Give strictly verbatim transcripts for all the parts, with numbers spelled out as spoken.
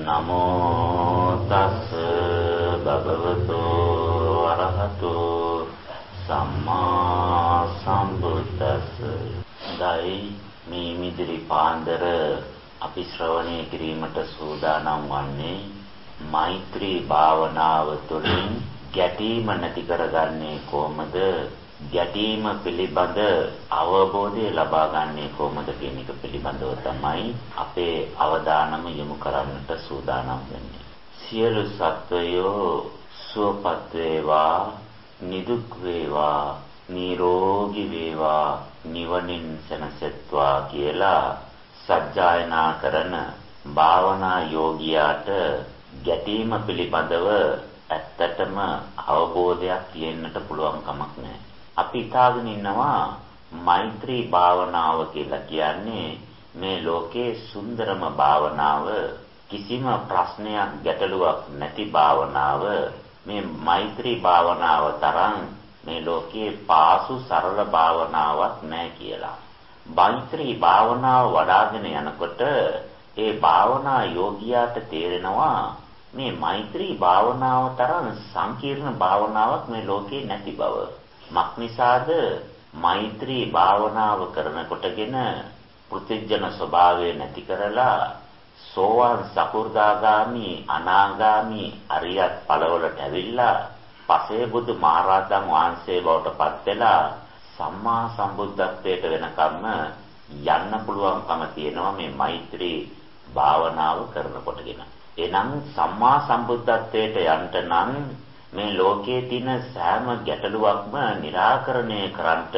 නමෝ තස් භගවතු අරහතු සම්මා සම්බුද්දස්ස. දෛ මේ මිදිරි පාන්දර අපි ශ්‍රවණය කිරීමට සූදානම් වන්නේ මෛත්‍රී භාවනාව තුළින් ගැටීම නැති කරගන්නේ කොහොමද, ගැටීම පිළිබඳ අවබෝධය ලබා ගන්නේ කොහොමද කියන එක පිළිබඳව තමයි අපේ අවධානම යොමු කරන්නට සූදානම් වෙන්නේ. සියලු සත්වයෝ සුවපත් වේවා, නිදුක් වේවා, නිරෝගී වේවා, නිවනින් සැනසෙත්වා කියලා සජ්ජායනා කරන භාවනා යෝගියාට ගැටීම පිළිබඳව ඇත්තටම අවබෝධයක් තියෙන්නට පුළුවන් කමක් නැහැ. අපි හිතාගෙන ඉන්නවා මෛත්‍රී භාවනාව කියලා කියන්නේ මේ ලෝකේ සුන්දරම භාවනාව, කිසිම ප්‍රශ්නයක් ගැටලුවක් නැති භාවනාව. මේ මෛත්‍රී භාවනාව තරම් මේ ලෝකේ පාසු සරල භාවනාවක් නැහැ කියලා. මෛත්‍රී භාවනාව වඩ아가න යනකොට ඒ භාවනා යෝගියාට තේරෙනවා මේ මෛත්‍රී භාවනාව තරම් සංකීර්ණ භාවනාවක් මේ ලෝකේ නැති බව. මක්නිසාද මෛත්‍රී භාවනාව කරනකොටගෙන පෘථිජන ස්වභාවය නැති කරලා සෝවාන් සකු르දාගාමි අනාගාමි අරියත් ඵලවලට ඇවිල්ලා පසේ බුදු මහරහතන් වහන්සේ බවට පත් වෙලා සම්මා සම්බුද්ධත්වයට වෙනකම්ම යන්න පුළුවන්කම තියෙනවා මේ මෛත්‍රී භාවනාව කරනකොටගෙන. එනම් සම්මා සම්බුද්ධත්වයට යන්න නම් මේ ලෝකයේ තියෙන සෑම ගැටලුවක්ම निराකරණය කරන්නට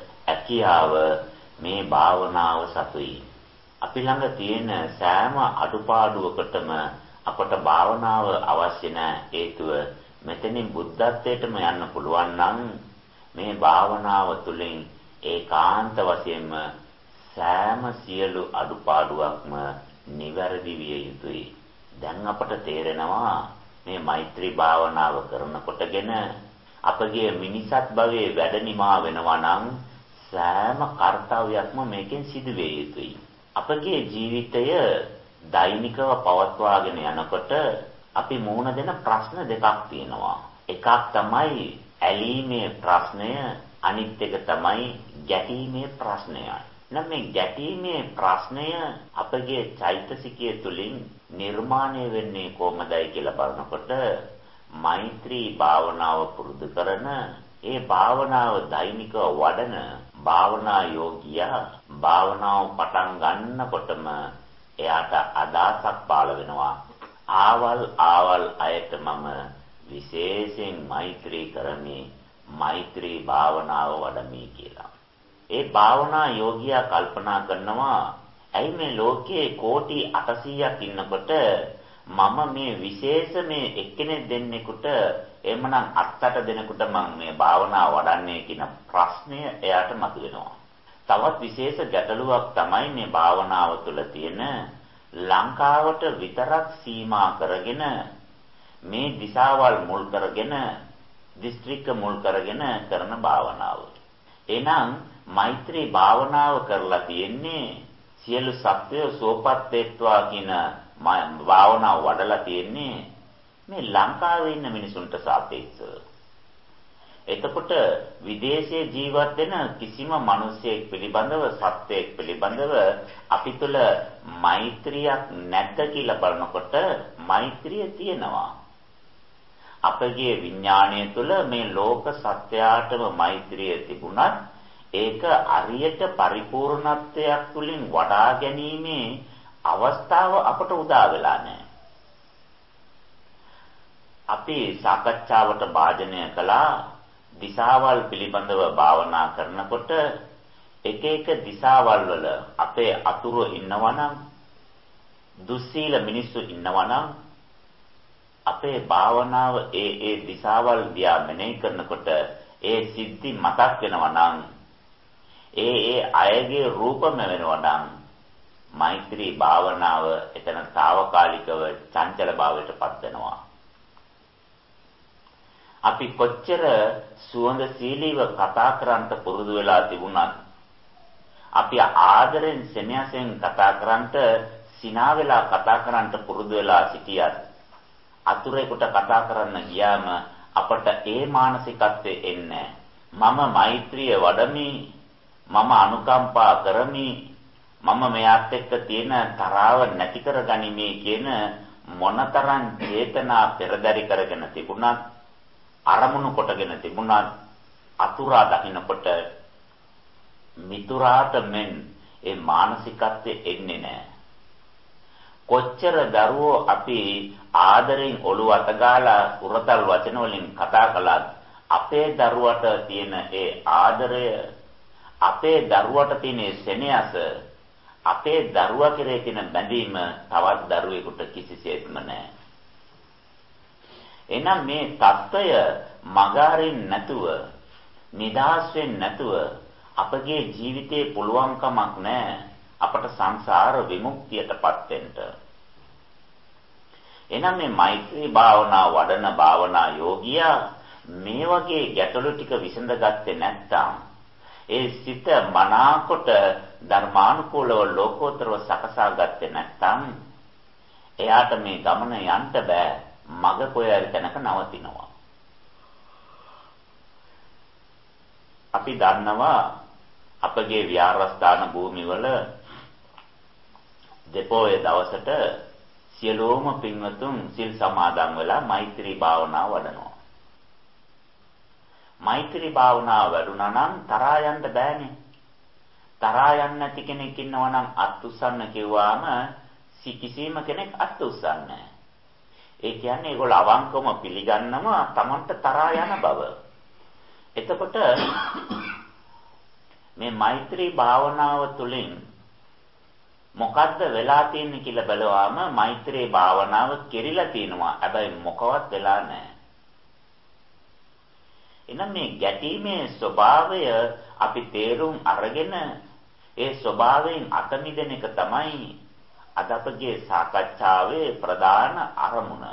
හැකියාව මේ භාවනාව සතුයි. අපි ළඟ තියෙන සෑම අඩුපාඩුවකටම අපට භාවනාව අවශ්‍ය නැහැ. හේතුව මෙතනින් බුද්ධත්වයටම යන්න පුළුවන් නම් මේ භාවනාව තුළින් ඒකාන්ත වශයෙන්ම සෑම සියලු අඩුපාඩුවක්ම නිවැරදි විය යුතුයි. දැන් අපට තේරෙනවා මේ මෛත්‍රී භාවනාව කරනකොටගෙන අපගේ මිනිසත් භවයේ වැඩ නිමා වෙනවා නම් සෑම කාර්යයක්ම මේකෙන් සිදු වේ යුතුයි. අපගේ ජීවිතය දෛනිකව පවත්වාගෙන යනකොට අපි මුහුණ දෙන ප්‍රශ්න දෙකක් තියෙනවා. එකක් තමයි ඇලීමේ ප්‍රශ්නය, අනිත් එක තමයි ගැටීමේ ප්‍රශ්නය. නම් මේ ගැටීමේ ප්‍රශ්නය අපගේ චෛතසිකය තුළින් නිර්මාණය වෙන්නේ කොහොමදයි කියලා බලනකොට මෛත්‍රී භාවනාව පුරුදු කරන, ඒ භාවනාව දෛනිකව වඩන භාවනා යෝගියා භාවනාව පටන් ගන්නකොටම එයාට අදහසක් පාළ වෙනවා. ආවල් ආවල් අයට මම විශේෂයෙන් මෛත්‍රී කරමි, මෛත්‍රී භාවනාව වඩමි කියලා. ඒ භාවනා යෝගියා කල්පනා කරනවා, ඇයි මේ ලෝකයේ කෝටි අටසීයක් ඉන්නකොට මම මේ විශේෂ මේ එක්කෙනෙක් දෙන්නෙකුට එමනම් අත්තට දෙනෙකුට මම මේ භාවනාව වඩන්නේ කියන ප්‍රශ්නය එයාට මතුවෙනවා. තවත් විශේෂ ගැටලුවක් තමයි මේ භාවනාව තුළ තියෙන ලංකාවට විතරක් සීමා කරගෙන මේ දිශාවල් මුල් කරගෙන දිස්ත්‍රික්ක මුල් කරගෙන කරන භාවනාව. එහෙනම් මෛත්‍රී භාවනාව කරලා තියෙන්නේ සියලු සත්වය සෝපත් වේත්වා කියන භාවනාව වඩලා තියෙන්නේ මේ ලංකාවේ ඉන්න මිනිසුන්ට සාපේක්ෂව. එතකොට විදේශයේ ජීවත් වෙන කිසිම මිනිසෙක් පිළිබඳව, සත්වයෙක් පිළිබඳව අපි තුල මෛත්‍රියක් නැද්ද කියලා බලනකොට මෛත්‍රිය තියෙනවා. අපගේ විඥාණය තුළ මේ ලෝක සත්‍යයටම මෛත්‍රිය තිබුණත් ඒක අරියට පරිපූර්ණත්වයක් තුලින් වඩා ගැනීමේ අවස්ථාව අපට උදා වෙලා නැහැ. අපි සාකච්ඡාවට භාජනය කළා දිශාවල් පිළිබඳව භාවනා කරනකොට එක එක දිශාවල් වල අපේ අතුරු ඉන්නවනම්, දුස්සීල මිනිස්සු ඉන්නවනම් අපේ භාවනාව ඒ ඒ දිශාවල් දිහා මෙනෙහි කරනකොට ඒ සිද්ධි මතක් වෙනවා නම්, ඒ ඒ අයගේ රූපම වෙනවා නම් මෛත්‍රී භාවනාව එතන తాවකාලිකව චංචල භාවයට පත් වෙනවා. අපි කොච්චර සුවඳ සීලීව කතා කරන්ට පුරුදු වෙලා තිබුණත්, අපි ආදරෙන් සෙනෙහසෙන් කතා කරන්ට සිනා වෙලා කතා කරන්නට පුරුදු වෙලා සිටියත් අතුරේකට කතා කරන්න ගියාම අපට ඒ මානසිකත්වයේ එන්නේ මම මෛත්‍රිය වඩමි මම අනුකම්පා කරමි මම මෙයාත් එක්ක තියෙන තරාව නැති කරගනිමි කියන මොනතරම් චේතනා පෙරදරි කරගෙන තිබුණත් අරමුණු කොටගෙන තිබුණත් අතුරා දකින්නකොට මිතුරාට මෙන් ඒ මානසිකත්වයේ එන්නේ නැහැ. කොච්චර දරුවෝ අපි ආදරෙන් ඔළුව අතගාලා උරතල් වචන වලින් කතා කළත් අපේ දරුවට තියෙන ඒ ආදරය අපේ දරුවට තියෙන සෙනෙහස අපේ දරුවා කෙරේ තියෙන බැඳීම තවත් දරුවෙකුට කිසිසේත්ම නැහැ. එහෙනම් මේ தত্ত্বය මගහරින් නැතුව නිදාස් වෙන්නේ නැතුව අපගේ ජීවිතේ පුළුවන් කමක් නැහැ අපට සංසාර විමුක්තියටපත් වෙන්න. එහෙනම් මේ මෛත්‍රී භාවනා වඩන භාවනා යෝගියා මේ වගේ ගැටලු ටික විසඳගත්තේ නැත්නම් ඒ සිත මනාකොට ධර්මානුකූලව ලෝකෝත්තරව සකසා ගත්තේ නැත්නම් එයාට මේ ගමන යන්න බෑ මග කොහේ තැනක නවතිනවා. අපි දන්නවා අපගේ විහාරස්ථාන භූමිවල දෙපොයේ දවසට සියලුම පින්වතුන් සිල් සමාදන් වෙලා මෛත්‍රී භාවනාව වඩනවා. මෛත්‍රී භාවනාව වැඩුණා නම් තරහා යන්න බෑනේ. තරහා යන්න නැති කෙනෙක් ඉන්නවා නම් අත් උස්සන්න කිව්වාම කිසිම කෙනෙක් අත් උස්සන්නේ නැහැ. ඒ කියන්නේ ඒගොල්ලෝ අවංකවම පිළිගන්නවා Tamanට තරහා යන බව. එතකොට මේ මෛත්‍රී භාවනාව තුළින් මොකද්ද වෙලා තියෙන්නේ කියලා බලවාම මෛත්‍රී භාවනාව කෙරිලා තිනවා. හැබැයි මොකවත් වෙලා නැහැ. එහෙනම් මේ ගැටීමේ ස්වභාවය අපි තේරුම් අරගෙන ඒ ස්වභාවයෙන් අත මිදෙන එක තමයි අද අපගේ සාකච්ඡාවේ ප්‍රධාන අරමුණ.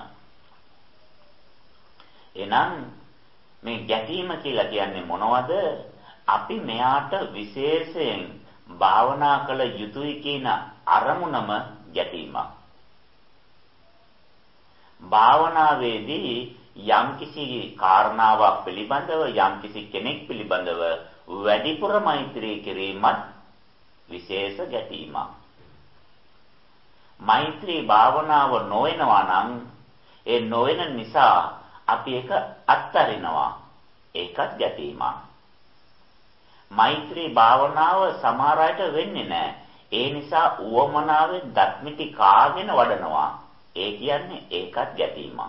එහෙනම් මේ ගැටීම කියලා කියන්නේ මොනවද? අපි මෙයාට විශේෂයෙන් භාවනා කළ යුතුයි කියන අරමුණම ගැටීමක්. භාවනාවේදී යම්කිසි කාරණාවක් පිළිබඳව යම්කිසි කෙනෙක් පිළිබඳව වැඩිපුර මෛත්‍රී කිරීමත් විශේෂ ගැටීමක්. මෛත්‍රී භාවනාව නොවනවා නම් ඒ නොවන නිසා අපි ඒක අත්හරිනවා. ඒකත් ගැටීමක්. මෛත්‍රී භාවනාව සමහර අයට වෙන්නේ නැහැ. ඒ නිසා උවමනාවෙන් දත්මිටි කාගෙන වඩනවා. ඒ කියන්නේ ඒකත් ගැටීමක්.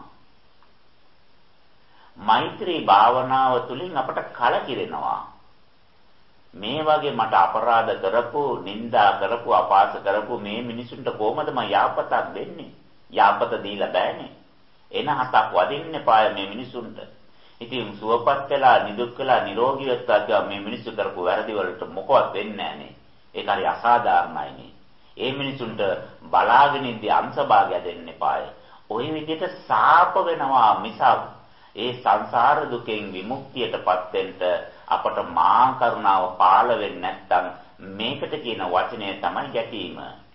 මෛත්‍රී භාවනාව තුළින් අපට කලකිරෙනවා. මේ වගේ මට අපරාධ කරපු, නිନ୍ଦා කරපු, අපහාස කරපු මේ මිනිසුන්ට කොහොමද මම යාපතක් දෙන්නේ? යාපත දීලා බෑනේ. එන හතක් වදින්න පාය මේ මිනිසුන්ට. ඉතින් සුවපත් වෙලා, නිදුක් වෙලා, නිරෝගී වෙත්වා කියලා මේ මිනිස්සු කරපු වැරදි වලට මොකවත් වෙන්නේ නැහනේ. ඒක හරි අසාධාරණයිනේ. ඒ මිනිසුන්ට බලාගෙන ඉඳි අංශභාගය දෙන්න පාය. ওই විදිහට සාප වෙනවා මිසක් ඒ සංසාර දුකෙන් විමුක්තියටපත් වෙන්න අපට මහා කරුණාව පාළ වෙන්නේ නැත්නම් මේකට කියන වචනය තමයි ගැටීම.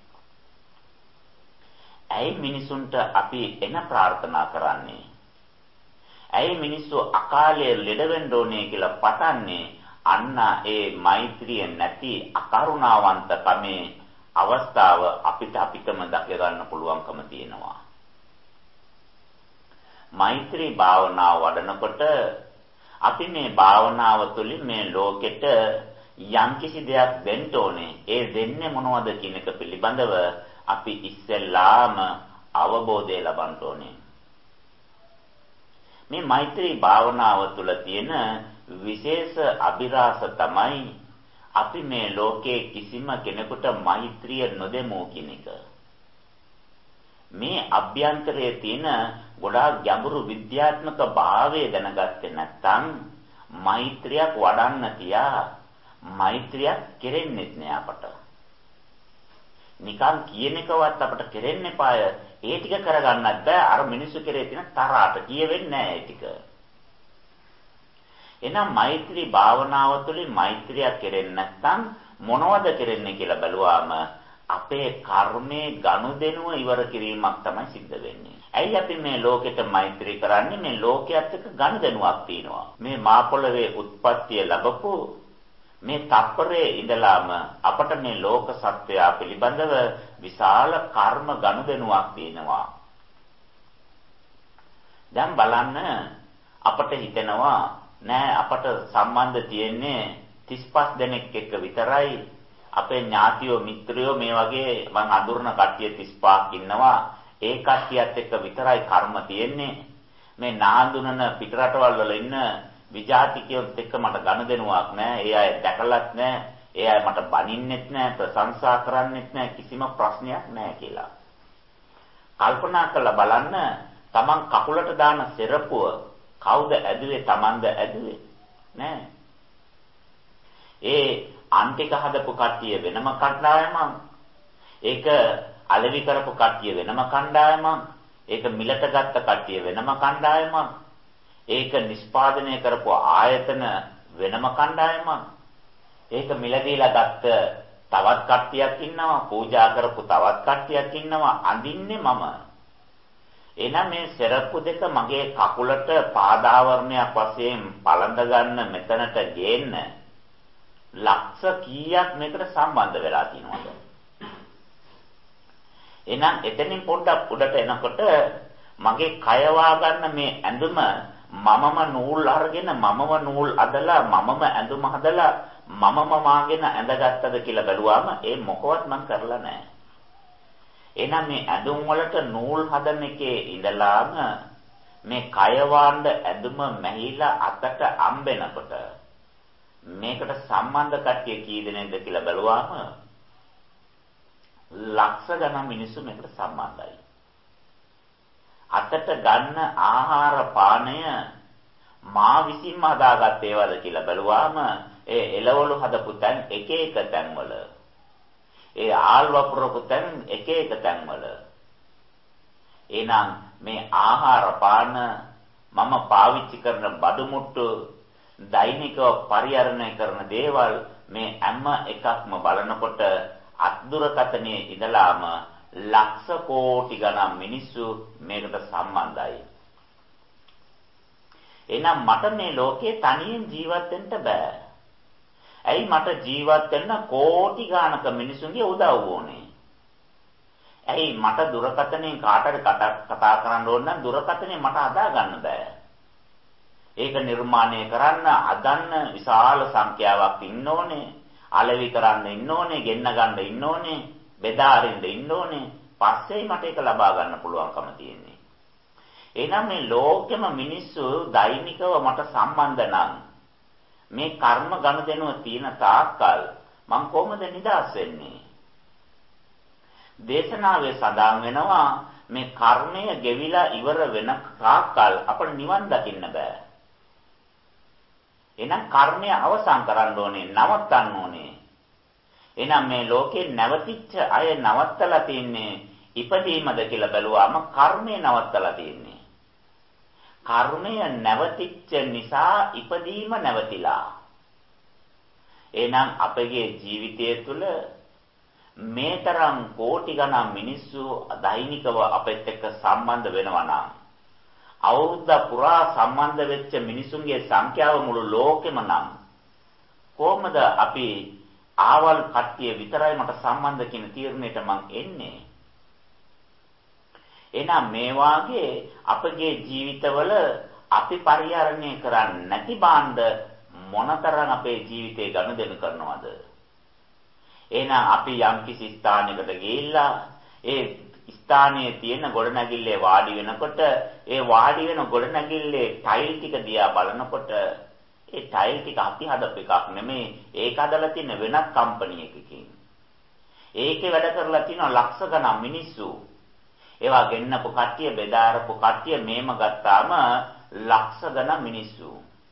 ඇයි මිනිසුන්ට අපි එන ප්‍රාර්ථනා කරන්නේ? ඇයි මිනිස්සු අකාලයේ ලෙඩ වෙන්න ඕනේ කියලා පතන්නේ? අන්න ඒ මෛත්‍රිය නැති අකරුණාවන්ත කමේ අවස්ථාව අපිට අපිටම දැක ගන්න පුළුවන්කම තියෙනවා. මෛත්‍රී භාවනාව වඩනකොට අපි මේ භාවනාව තුළින් මේ ලෝකෙට යම්කිසි දෙයක් දෙන්න ඕනේ. ඒ දෙන්නේ මොනවද කියන එක පිළිබඳව අපි ඉස්සෙල්ලාම අවබෝධය ලබන්න ඕනේ. මේ මෛත්‍රී භාවනාව තුළ තියෙන විශේෂ අභිරහස තමයි අපි මේ ලෝකයේ කිසිම කෙනෙකුට මෛත්‍රිය නොදෙමු කියන එක. මේ අභ්‍යන්තරයේ තියෙන ගොඩාක් ගැඹුරු විද්‍යාත්මක භාවය දැනගත්තේ නැත්නම් මෛත්‍රියක් වඩන්න තියා මෛත්‍රියක් කෙරෙන්නේ නැහැ අපට. නිකන් කියන එකවත් අපට කෙරෙන්න එපාය. ඒ ටික කරගන්නත් බෑ. අර මිනිස්සු කෙරේ තියෙන තරහට කියවෙන්නේ නැහැ ඒ ටික. එහෙනම් මෛත්‍රී භාවනාව තුළින් මෛත්‍රියක් කෙරෙන්නේ නැත්නම් මොනවද කෙරෙන්නේ කියලා බැලුවාම අපේ කර්මයේ ගනුදෙනුව ඉවර කිරීමක් තමයි සිද්ධ වෙන්නේ. ඇයි අපි මේ ලෝකෙට මෛත්‍රී කරන්නේ? මේ ලෝකයේත් එක්ක ගනුදෙනුවක් තියෙනවා. මේ මා පොළවේ උත්පත්තිය ලැබපු මේ තප්පරේ ඉඳලාම අපට මේ ලෝක සත්වයා පිළිබඳව විශාල කර්ම ගනුදෙනුවක් තියෙනවා. දැන් බලන්න අපට හිතෙනවා නෑ අපට සම්බන්ධ තියෙන්නේ තිස් පහ දෙනෙක් එක්ක විතරයි. අපේ ඥාතියෝ මිත්‍රයෝ මේ වගේ මං අඳුරන කට්ටිය තිස් පහක් ඉන්නවා. ඒ කට්ටියත් එක්ක විතරයි කර්ම තියෙන්නේ. මේ නාඳුනන පිටරටවල් වල ඉන්න විජාතිකයොත් එක්ක මට ගනුදෙනුවක් නෑ. ඒ අය දැකලත් නෑ. ඒ අය මට බනින්නෙත් නෑ, ප්‍රශංසා කරන්නෙත් නෑ, කිසිම ප්‍රශ්නයක් නෑ කියලා. කල්පනා කරලා බලන්න තමන් කකුලට දාන සෙරපුව කවුද ඇදුවේ? තමන්ද ඇදුවේ? නෑ. ඒ අන්තික හදපු කට්ටිය වෙනම කණ්ඩායමක්. ඒක අලෙවි කරපු කට්ටිය වෙනම කණ්ඩායමක්. ඒක මිලට ගත්ත කට්ටිය වෙනම කණ්ඩායමක්. ඒක නිෂ්පාදනය කරපු ආයතන වෙනම කණ්ඩායමක්. ඒක මිලදීලා ගත්ත තවත් කට්ටියක් ඉන්නවා. පූජා කරපු තවත් කට්ටියක් ඉන්නවා. අඳින්නේ මම. එහෙනම් මේ සෙරප්පු දෙක මගේ කකුලට පාදාවරණයක් වශයෙන් පළඳ ගන්න මෙතනට ගේන්න ලක්ෂ කීයක් මේකට සම්බන්ධ වෙලා තියෙනවද? එහෙනම් එතනින් පොඩ්ඩක් උඩට එනකොට මගේ කය ගන්න මේ ඇඳුම මමම නූල් අරගෙන මමම නූල් අදලා මමම ඇඳුම හදලා මමම මාගෙන ඇඳගත්තද කියලා බැලුවාම ඒ මොකවත් මම කරලා නැහැ. එහෙනම් මේ ඇඳුම් වලට නූල් හදන එකේ ඉඳලාම මේ කය වාණ්ඩ ඇඳුම මැහිලා අතට අම්බෙනකොට මේකට සම්බන්ධ කට්ටිය කී දෙනෙක්ද කියලා බැලුවාම ලක්ෂ ගණන් මිනිස්සු මේකට සම්බන්ධයි. අතට ගන්න ආහාර පානය මා විසින්ම හදාගත් ඒවාද කියලා බැලුවාම ඒ එළවලු හදපු තැන් එක එක තැන්වල, ඒ ආල් වපුරපු තැන් එක එක තැන්වල. එහෙනම් මේ ආහාර පාන මම පාවිච්චි කරන බඩු මුට්ටු දෛනිකව පරිහරණය කරන දේවල් මේ හැම එකක්ම බලනකොට අද්දුරකතනේ ඉඳලාම ලක්ෂ කෝටි ගණන් මිනිස්සු මේකට සම්බන්ධයි. එහෙනම් මට මේ ලෝකේ තනියෙන් ජීවත් වෙන්න බෑ. ඇයි මට ජීවත් වෙන්න කෝටි ගානක මිනිසුන්ගේ උදව් ඕනේ? ඇයි මට දුරකතනේ කාටද කතා කරන්න ඕන නම් දුරකතනේ මට හදා ගන්න බෑ. ඒක නිර්මාණය කරන්න අදන්න විශාල සංඛ්‍යාවක් ඉන්න ඕනේ. අලෙවි කරන්න ඉන්න ඕනේ, ගෙන්න ගන්න ඉන්න ඕනේ, බෙදා අරින්න ඉන්න ඕනේ. පස්සේ මට ඒක ලබා ගන්න පුළුවන්කම තියෙන්නේ. එහෙනම් මේ ලෝකෙම මිනිස්සු දෛනිකව මට සම්බන්ධ නම් මේ කර්ම ගනුදෙනුව තියෙන තාක්කල් මම කොහොමද නිදහස් වෙන්නේ? දේශනාවේ සඳහන් වෙනවා මේ කර්මය ගෙවිලා ඉවර වෙන තාක්කල් අපට නිවන් දකින්න බෑ. එහෙනම් කර්මය අවසන් කරන්න ඕනේ, නවත්තන්න ඕනේ. එහෙනම් මේ ලෝකේ නැවතිච්ච අය නවත්තලා තින්නේ ඉපදීමද කියලා බැලුවාම කර්මය නවත්තලා තින්නේ. කර්මය නැවතිච්ච නිසා ඉපදීම නැවතිලා. එහෙනම් අපගේ ජීවිතය තුළ මේ තරම් කෝටි ගණන් මිනිස්සු දෛනිකව අපෙත් එක්ක සම්බන්ධ වෙනවා නම් අවුරුද්ද පුරා සම්බන්ධ වෙච්ච මිනිසුන්ගේ සංඛ්‍යාව මුළු ලෝකෙම නම් කොහොමද අපි ආවල් කට්ටිය විතරයි මට සම්බන්ධ කියන තීරණයට මං එන්නේ? එහෙනම් මේ වාගේ අපගේ ජීවිතවල අපි පරිහරණය කරන්නේ නැති බාණ්ඩ මොනතරම් අපේ ජීවිතේ ගනුදෙනු කරනවද? එහෙනම් අපි යම්කිසි ස්ථානයකට ගිහිල්ලා ඒ ස්ථානයේ තියෙන ගොඩනැගිල්ලේ වාඩි වෙනකොට ඒ වාඩි වෙන ගොඩනැගිල්ලේ ටයිල් ටික දිහා බලනකොට ඒ ටයිල් ටික අපි හදපු එකක් නෙමෙයි, ඒක හදලා තියෙන වෙනත් කම්පැනි එකකින්. ඒකේ වැඩ කරලා තියෙන ලක්ෂ ගණන් මිනිස්සු. ඒවා ගෙන්නපු කට්ටිය, බෙදාරපු කට්ටිය මේම ගත්තාම ලක්ෂ ගණන් මිනිස්සු.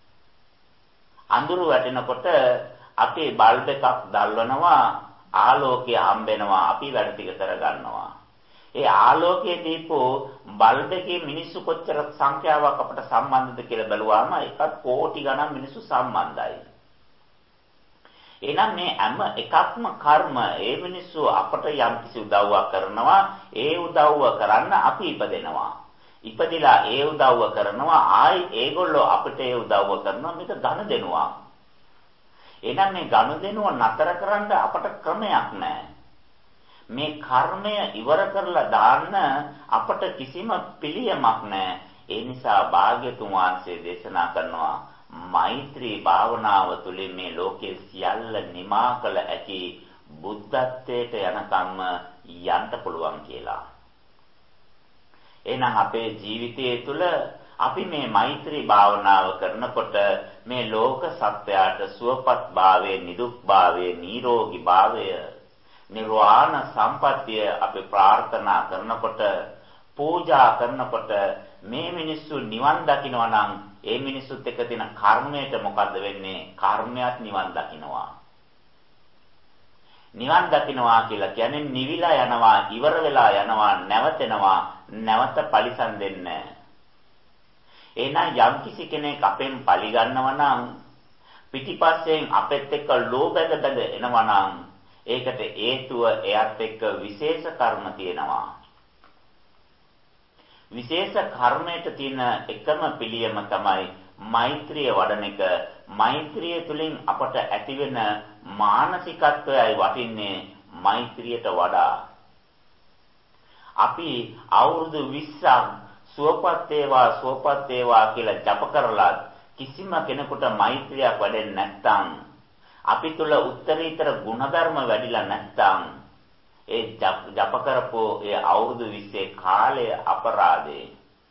අඳුරු වැටෙනකොට අපේ බල්බ් එකක් දැල්වනවා, ආලෝකය හම්බෙනවා, අපි වැඩ ටික කරගන්නවා. ඒ ආලෝකයේ දීපෝ බල්බ් එකේ මිනිස්සු කොච්චර සංඛ්‍යාවක් අපට සම්බන්ධද කියලා බැලුවාම එකත් කෝටි ගණන් මිනිස්සු සම්බන්ධයි. එහෙනම් මේ හැම එකක්ම කර්ම. ඒ මිනිස්සු අපට යම් කිසි උදව්වක් කරනවා. ඒ උදව්ව කරන්න අපි ඉපදෙනවා. ඉපදිලා ඒ උදව්ව කරනවා. ආයි ඒගොල්ලෝ අපිට ඒ උදව්ව කරනවා. මේක ගනුදෙනුවක්. එහෙනම් මේ ගනුදෙනුව නතර කරන්න අපට ක්‍රමයක් නැහැ. මේ කර්මය ඉවර කරලා දාන්න අපට කිසිම පිළියමක් නැහැ. ඒ නිසා භාග්‍යතුන් වහන්සේ දේශනා කරනවා මෛත්‍රී භාවනාව තුළින් මේ ලෝකයේ සියල්ල නිමා කළ ඇති බුද්ධත්වයට යනකම්ම යන්න පුළුවන් කියලා. එහෙනම් අපේ ජීවිතයේ තුල අපි මේ මෛත්‍රී භාවනාව කරනකොට මේ ලෝක සත්‍යයට සුවපත් භාවයේ, නිදුක් භාවයේ, නිරෝගී භාවය, නිර්වාණ සම්පත්තිය අපි ප්‍රාර්ථනා කරනකොට, පූජා කරනකොට මේ මිනිස්සු නිවන් දකිනවා නම් ඒ මිනිස්සුත් එක්ක තියෙන කර්මයට මොකද්ද වෙන්නේ? කර්මයක් නිවන් දකින්නවා. නිවන් දකින්නවා කියලා කියන්නේ නිවිලා යනවා, ඉවර වෙලා යනවා, නැවතෙනවා, නැවත පරිසම් දෙන්නේ. එහෙනම් යම්කිසි කෙනෙක් අපෙන් පලි ගන්නවා නම් පිටිපස්සෙන් අපෙත් එක්ක ලෝභයක බඳ එනවා නම් ඒකට හේතුව එයත් එක්ක විශේෂ කර්ම තියෙනවා. විශේෂ කර්මයට තියෙන එකම පිළියම තමයි මෛත්‍රිය වඩන එක. මෛත්‍රිය තුළින් අපට ඇතිවෙන මානසිකත්වයයි වටින්නේ මෛත්‍රියට වඩා. අපි අවුරුදු විස්සක් සුවපත් වේවා සුවපත් වේවා කියලා ජප කරලා කිසිම කෙනෙකුට මෛත්‍රියක් වැඩෙන්නේ නැත්නම්, අපි තුල උත්තරීතර ගුණධර්ම වැඩිලා නැත්නම් ඒ ජප කරපෝ ඒ අවුරුදු විස්සේ කාලය අපරාධේ.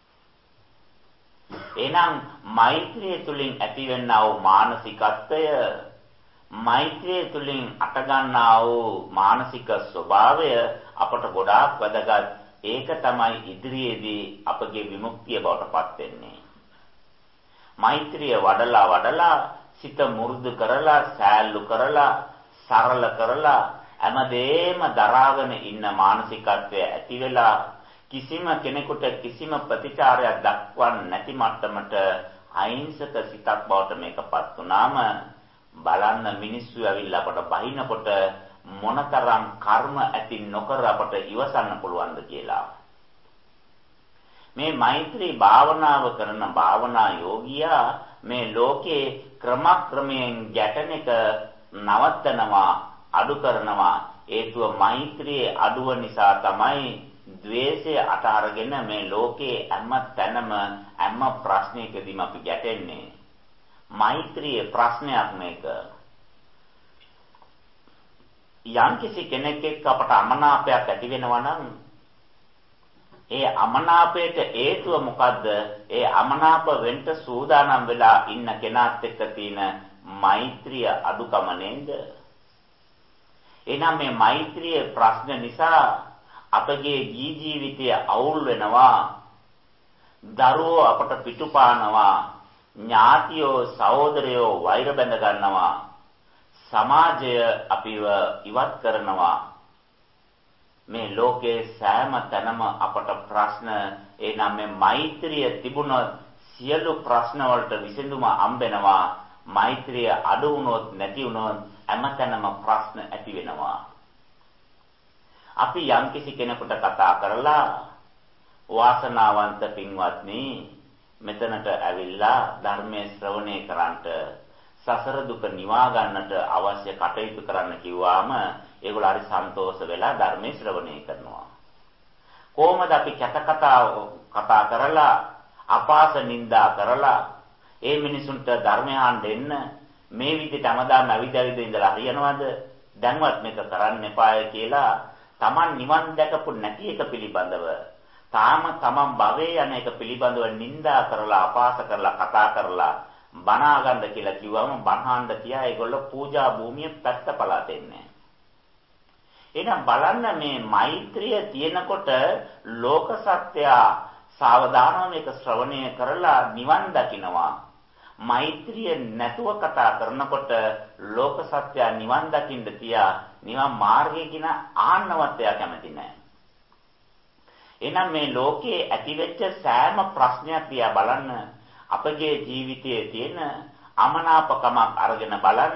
එහෙනම් මෛත්‍රිය තුලින් ඇතිවෙනා වූ මානසිකත්වය, මෛත්‍රිය තුලින් අටගන්නා වූ මානසික ස්වභාවය අපට ගොඩාක් වැදගත්. ඒක තමයි ඉදිරියේදී අපගේ විමුක්තිය බවට පත් වෙන්නේ. මෛත්‍රිය වඩලා වඩලා සිත මුරුදු කරලා, සෑල්ලු කරලා, සරල කරලා හැමදේම දරාගෙන ඉන්න මානසිකත්වය ඇති වෙලා කිසිම කෙනෙකුට කිසිම ප්‍රතිචාරයක් දක්වන්නේ නැති මට්ටමට අහිංසක සිතක් බවට මේකපත් වුණාම බලන්න මිනිස්සු ඇවිල්ලා අපට බහිනකොට මොනතරම් කර්ම ඇති නොකර අපට ඉවසන්න පුළුවන්ද කියලා. මේ මෛත්‍රී භාවනාව කරන භාවනා යෝගියා මේ ලෝකේ ක්‍රමක්‍රමයෙන් ගැටෙන එක නවත්තනවා, අඩු කරනවා. හේතුව මෛත්‍රියේ අඩුව නිසා තමයි ද්වේෂය අට අරගෙන මේ ලෝකේ හැම තැනම හැම ප්‍රශ්නයකදීම අපි ගැටෙන්නේ. මෛත්‍රියේ ප්‍රශ්නයක් මේක. යම්කිසි කෙනෙක් එක්ක අපට අමනාපයක් ඇති වෙනවා නම් ඒ අමනාපයට හේතුව මොකද්ද? ඒ අමනාප වෙන්න සූදානම් වෙලා ඉන්න කෙනාත් එක්ක තියෙන මෛත්‍රිය අඩුකම නේද? එහෙනම් මේ මෛත්‍රිය ප්‍රශ්න නිසා අපගේ ජී ජීවිතය අවුල් වෙනවා. දරුවෝ අපට පිටුපානවා. ඥාතියෝ සහෝදරයෝ වෛර බැඳ ගන්නවා. සමාජය අපිව ඉවත් කරනවා. මේ ලෝකේ සෑම තැනම අපට ප්‍රශ්න. එනම් මේ මෛත්‍රිය තිබුණොත් සියලු ප්‍රශ්න වලට විසඳුම හම්බෙනවා. මෛත්‍රිය අඩු වුණොත් නැති වුණොත් හැමතැනම ප්‍රශ්න ඇති වෙනවා. අපි යම්කිසි කෙනෙකුට කතා කරලා වාසනාවන්ත පින්වත්නි මෙතනට ඇවිල්ලා ධර්මයේ ශ්‍රවණය කරන්නට සසර දුක නිවා ගන්නට අවශ්‍ය කටයුතු කරන්න කිව්වාම ඒගොල්ලෝ හරි සන්තෝෂ වෙලා ධර්මයේ ශ්‍රවණය කරනවා. කොහොමද අපි කැත කතා කතා කරලා අපාස නින්දා කරලා ඒ මිනිසුන්ට ධර්මය අහන්න දෙන්න මේ විදිහට හැමදාම අවිදවිද ඉඳලා හරියනවද? දැන්වත් මේක කරන්න එපාය කියලා Taman නිවන් දැකපු නැති එක පිළිබඳව, තාම Taman භවයේ යන එක පිළිබඳව නින්දා කරලා අපාස කරලා කතා කරලා බණ අගන්න කියලා කිව්වම බණහඬ තියා ඒගොල්ලෝ පූජා භූමිය පැත්ත පලා දෙන්නේ. එහෙනම් බලන්න මේ මෛත්‍රිය තියෙනකොට ලෝක සත්‍යය සාවධානව මේක ශ්‍රවණය කරලා නිවන් දකින්නවා. මෛත්‍රිය නැතුව කතා කරනකොට ලෝක සත්‍යය නිවන් දකින්න තියා නිවන් මාර්ගය කියන ආන්නවත් එයා කැමති නැහැ. එහෙනම් මේ ලෝකයේ ඇතිවෙච්ච සෑම ප්‍රශ්නයක් දිහා බලන්න, අපගේ ජීවිතයේ තියෙන අමනාපකමක් අරගෙන බලන්න,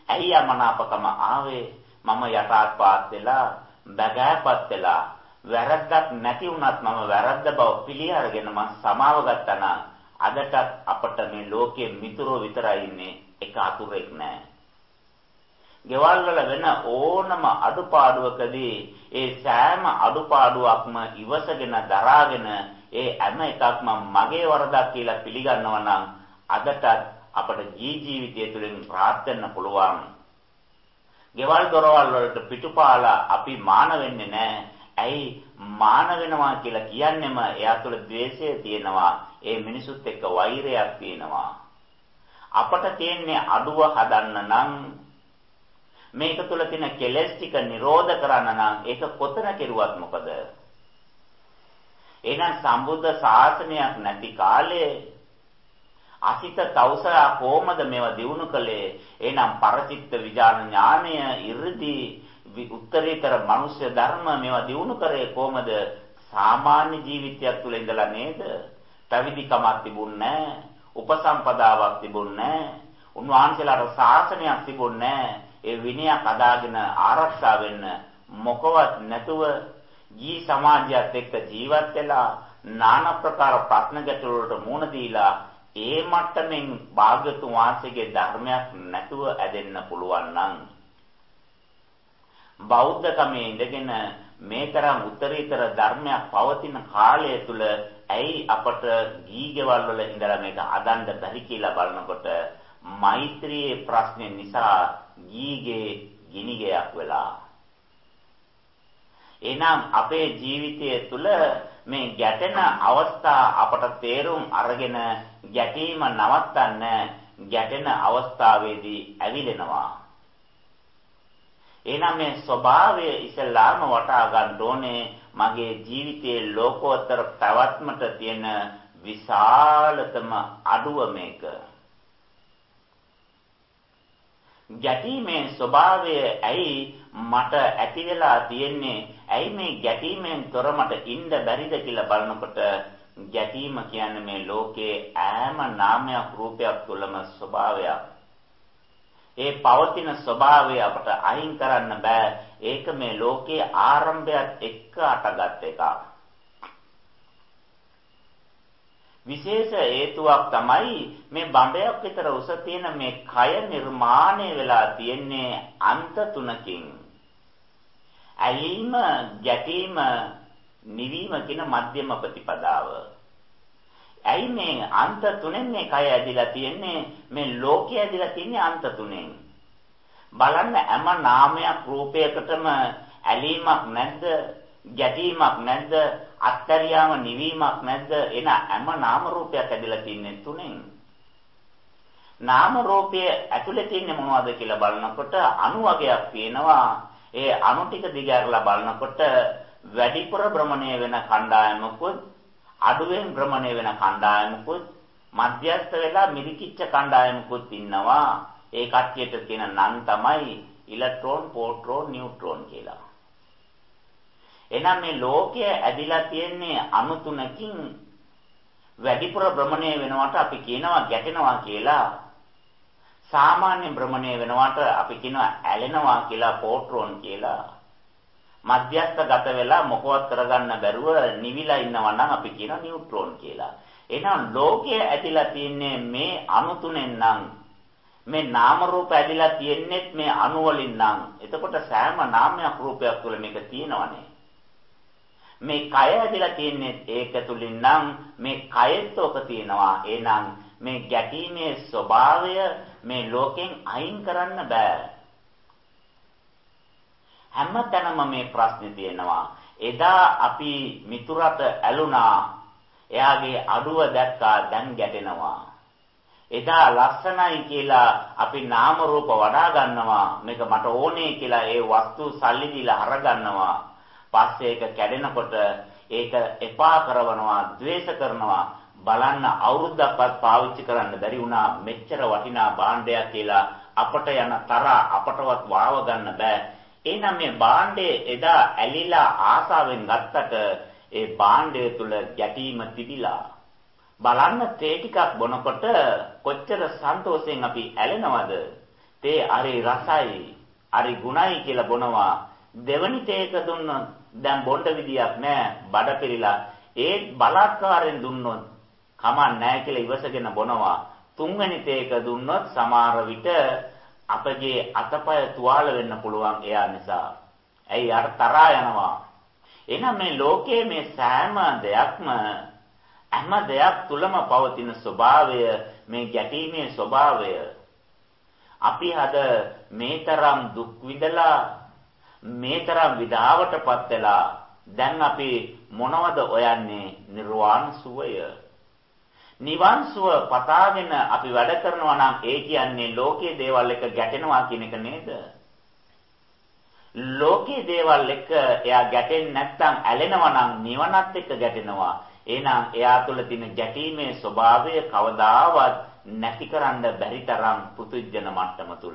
ඇයි යමනාපකම ආවේ? මම යටාත්පාත් වෙලා, බගෑපත් වෙලා, වැරද්දක් නැති වුණත් මම වැරද්ද බව පිළි අරගෙන මම සමාව ගත්තා නම් අදටත් අපට මේ ලෝකයේ මිතුරෝ විතරයි ඉන්නේ, එක අතුරෙක් නැහැ. ගෙවල් වල වෙන ඕනම අඩුපාඩුවකදී ඒ සෑම අඩුපාඩුවක්ම ඉවසගෙන දරාගෙන ඒ හැම එකක්ම මගේ වරදක් කියලා පිළිගන්නවා නම් අදටත් අපට ජී ජීවිතය තුළින් රාහත් වෙන්න පුළුවන්. ගෙවල් දොරවල් වලට පිටුපාලා අපි මාන වෙන්නේ නැහැ. ඇයි මාන වෙනවා කියලා කියන්නේම එයා තුළ ද්වේෂය තියෙනවා. ඒ මිනිසුත් එක්ක වෛරයක් තියෙනවා. අපට තියෙන්නේ අඩුව හදන්න නම් මේක තුළ තියෙන කෙලෙස් ටික නිරෝධ කරන්න නම් ඒක කොතන කෙරුවත් මොකද? එහෙනම් සම්බුද්ධ ශාසනයක් නැති කාලේ අසිත තවුසා කොහොමද මේවා දිනු කළේ? එහෙනම් පරචිත්ත විඥාන ඥානය ඉර්ධි උත්තරීතර මනුෂ්‍ය ධර්ම මේවා දිනු කරේ කොහොමද? සාමාන්‍ය ජීවිතයක් තුළ ඉඳලා නේද? පැවිදිකමක් තිබුණේ නැහැ, උපසම්පදාවක් තිබුණේ නැහැ, උන්වහන්සේලාට ශාසනයක් තිබුණේ නැහැ. ඒ විනයක් අදාගෙන ආරක්ෂා වෙන්න මොකවත් නැතුව ජී සමාජයත් එක්ක ජීවත් වෙලා নানা ප්‍රකාර ප්‍රශ්න ගැටළු වලට මුහුණ දීලා ඒ මට්ටමින් භාග්‍යතුන් වහන්සේගේ ධර්මයක් නැතුව ඇදෙන්න පුළුවන් නම් බෞද්ධ කමේ ඉඳගෙන මේ තරම් උත්තරීතර ධර්මයක් පවතින කාලය තුල ඇයි අපට ගීගෙවල් වල ඉඳලා මේක අදන්න බැරි කියලා බලනකොට මෛත්‍රියේ ප්‍රශ්නේ නිසා ගීගේ ගිනිගයක් වෙලා. එනම් අපේ ජීවිතය තුළ මේ ගැටෙන අවස්ථා අපට තේරුම් අරගෙන ගැටීම නවත්තන්න ගැටෙන අවස්ථාවේදී ඇවිලෙනවා. එනම් මේ ස්වභාවය ඉස්සෙල්ලාම වටහා ගන්න ඕනේ. මගේ ජීවිතයේ ලෝකෝත්තර පැවැත්මට තියෙන විශාලතම අඩුව මේක. ගැටීමේ ස්වභාවය ඇයි මට ඇති වෙලා තියෙන්නේ? ඇයි මේ ගැටීමෙන් තොර මට ඉන්න බැරිද කියලා බලනකොට ගැටීම කියන්නේ මේ ලෝකයේ ඈම නාමයක් රූපයක් තුළම ස්වභාවයක්. ඒ පවතින ස්වභාවය අපට අයින් කරන්න බෑ. ඒක මේ ලෝකයේ ආරම්භයත් එක්ක අටගත් එකක්. විශේෂ හේතුවක් තමයි මේ බඹයක් විතර උස තියෙන මේ කය නිර්මාණය වෙලා තියෙන්නේ අන්ත තුනකින්. ඇලීම, ගැටීම, නිවීම කියන මධ්‍යම ප්‍රතිපදාව. ඇයි මේ අන්ත තුනෙන් මේ කය ඇදිලා තියෙන්නේ? මේ ලෝකය ඇදිලා තියෙන්නේ අන්ත තුනෙන්. බලන්න හැම නාමයක් රූපයකටම ඇලීමක් නැද්ද? ගැටීමක් නැද්ද? අත්තරියාම නිවීමක් නැද්ද? එන හැම නාම රූපයක් ඇදලා තින්නේ තුනෙන්. නාම රූපය ඇතුලේ තින්නේ මොනවද කියලා බලනකොට අණු වර්ගයක් තියෙනවා. ඒ අණු ටික දිගහැරලා බලනකොට වැඩිපුර භ්‍රමණය වෙන කණ්ඩායමකුත්, අඩුවෙන් භ්‍රමණය වෙන කණ්ඩායමකුත්, මධ්‍යස්ථ වෙලා මිරිකිච්ච කණ්ඩායමකුත් ඉන්නවා. ඒ කට්ටියට තියෙන නම් තමයි ඉලෙක්ට්‍රෝන, පොට්‍රෝන, නියුට්‍රෝන කියලා. එනම් මේ ලෝකය ඇදිලා තියෙන්නේ අණු තුනකින්. වැඩිපුර භ්‍රමණය වෙනවට අපි කියනවා ගැටෙනවා කියලා. සාමාන්‍ය භ්‍රමණය වෙනවට අපි කියනවා ඇලෙනවා කියලා, පොට්‍රෝන් කියලා. මධ්‍යස්ථගත වෙලා මොකවත් කරගන්න බැරුව නිවිලා ඉන්නවා නම් අපි කියනවා නියුට්‍රෝන කියලා. එහෙනම් ලෝකය ඇදිලා තියෙන්නේ මේ අණු තුනෙන් නම් මේ නාම රූප ඇදිලා තියෙන්නේ මේ අණු වලින් නම් එතකොට සෑම නාමයක් රූපයක් තුළ මේක තියෙනවනේ. මේ කය ඇදලා තියන්නේ ඒක තුලින් නම් මේ කයෙත් ඔක තියෙනවා. එහෙනම් මේ ගැටීමේ ස්වභාවය මේ ලෝකෙන් අයින් කරන්න බෑ. හැමතැනම මේ ප්‍රශ්නේ තියෙනවා. එදා අපි මිතුරට ඇලුනා. එයාගේ අඩුව දැක්කා, දැන් ගැටෙනවා. එදා ලස්සනයි කියලා අපි නාම රූප වඩා ගන්නවා. මේක මට ඕනේ කියලා ඒ වස්තු සල්ලි දීලා අර ගන්නවා. පස්සේ ඒක කැඩෙනකොට ඒක එපා කරනවා, ද්වේෂ කරනවා. බලන්න අවුරුද්දක්වත් පාවිච්චි කරන්න බැරි වුණා මෙච්චර වටිනා භාණ්ඩයක් කියලා අපට යන තරහ අපටවත් වාව ගන්න බෑ. එහෙනම් මේ භාණ්ඩය එදා ඇලිලා ආසාවෙන් ගත්තට ඒ භාණ්ඩය තුල ගැටීම තිබිලා. බලන්න තේ ටිකක් බොනකොට කොච්චර සන්තෝෂයෙන් අපි ඇලෙනවද? තේ හරි රසයි, හරි ගුණයි කියලා බොනවා. දෙවනි තේක දුන්නොත් දැන් බොන්න විදියක් නැහැ, බඩ පිරিলা. ඒත් බලාත්කාරයෙන් දුන්නොත් කමක් නැහැ කියලා ඉවසගෙන බොනවා. තුන්වෙනි තේක දුන්නොත් සමහර විට අපගේ අතපය තුවාල වෙන්න පුළුවන් එයා නිසා. ඇයි අර තරහා යනවා. එහෙනම් මේ ලෝකයේ මේ සෑම දෙයක්ම හැම දෙයක් තුලම පවතින ස්වභාවය, මේ ගැටීමේ ස්වභාවය. අපි අද මේතරම් දුක් විඳලා මේතරම් විඩාවටපත් වෙලා දැන් අපි මොනවද හොයන්නේ? නිර්වාණ සුවය. නිවන් සුව පතාගෙන අපි වැඩ කරනවා නම් ඒ කියන්නේ ලෝකයේ දේවල් එක ගැටෙනවා කියන එක නේද? ලෝකයේ දේවල් එක එයා ගැටෙන්නේ නැත්නම් ඇලෙනවා නම් නිවනත් එක්ක ගැටෙනවා. එහෙනම් එයා තුළ තියෙන ගැටීමේ ස්වභාවය කවදාවත් නැතිකරන්න බැරි තරම් පුදුජන මට්ටම තුල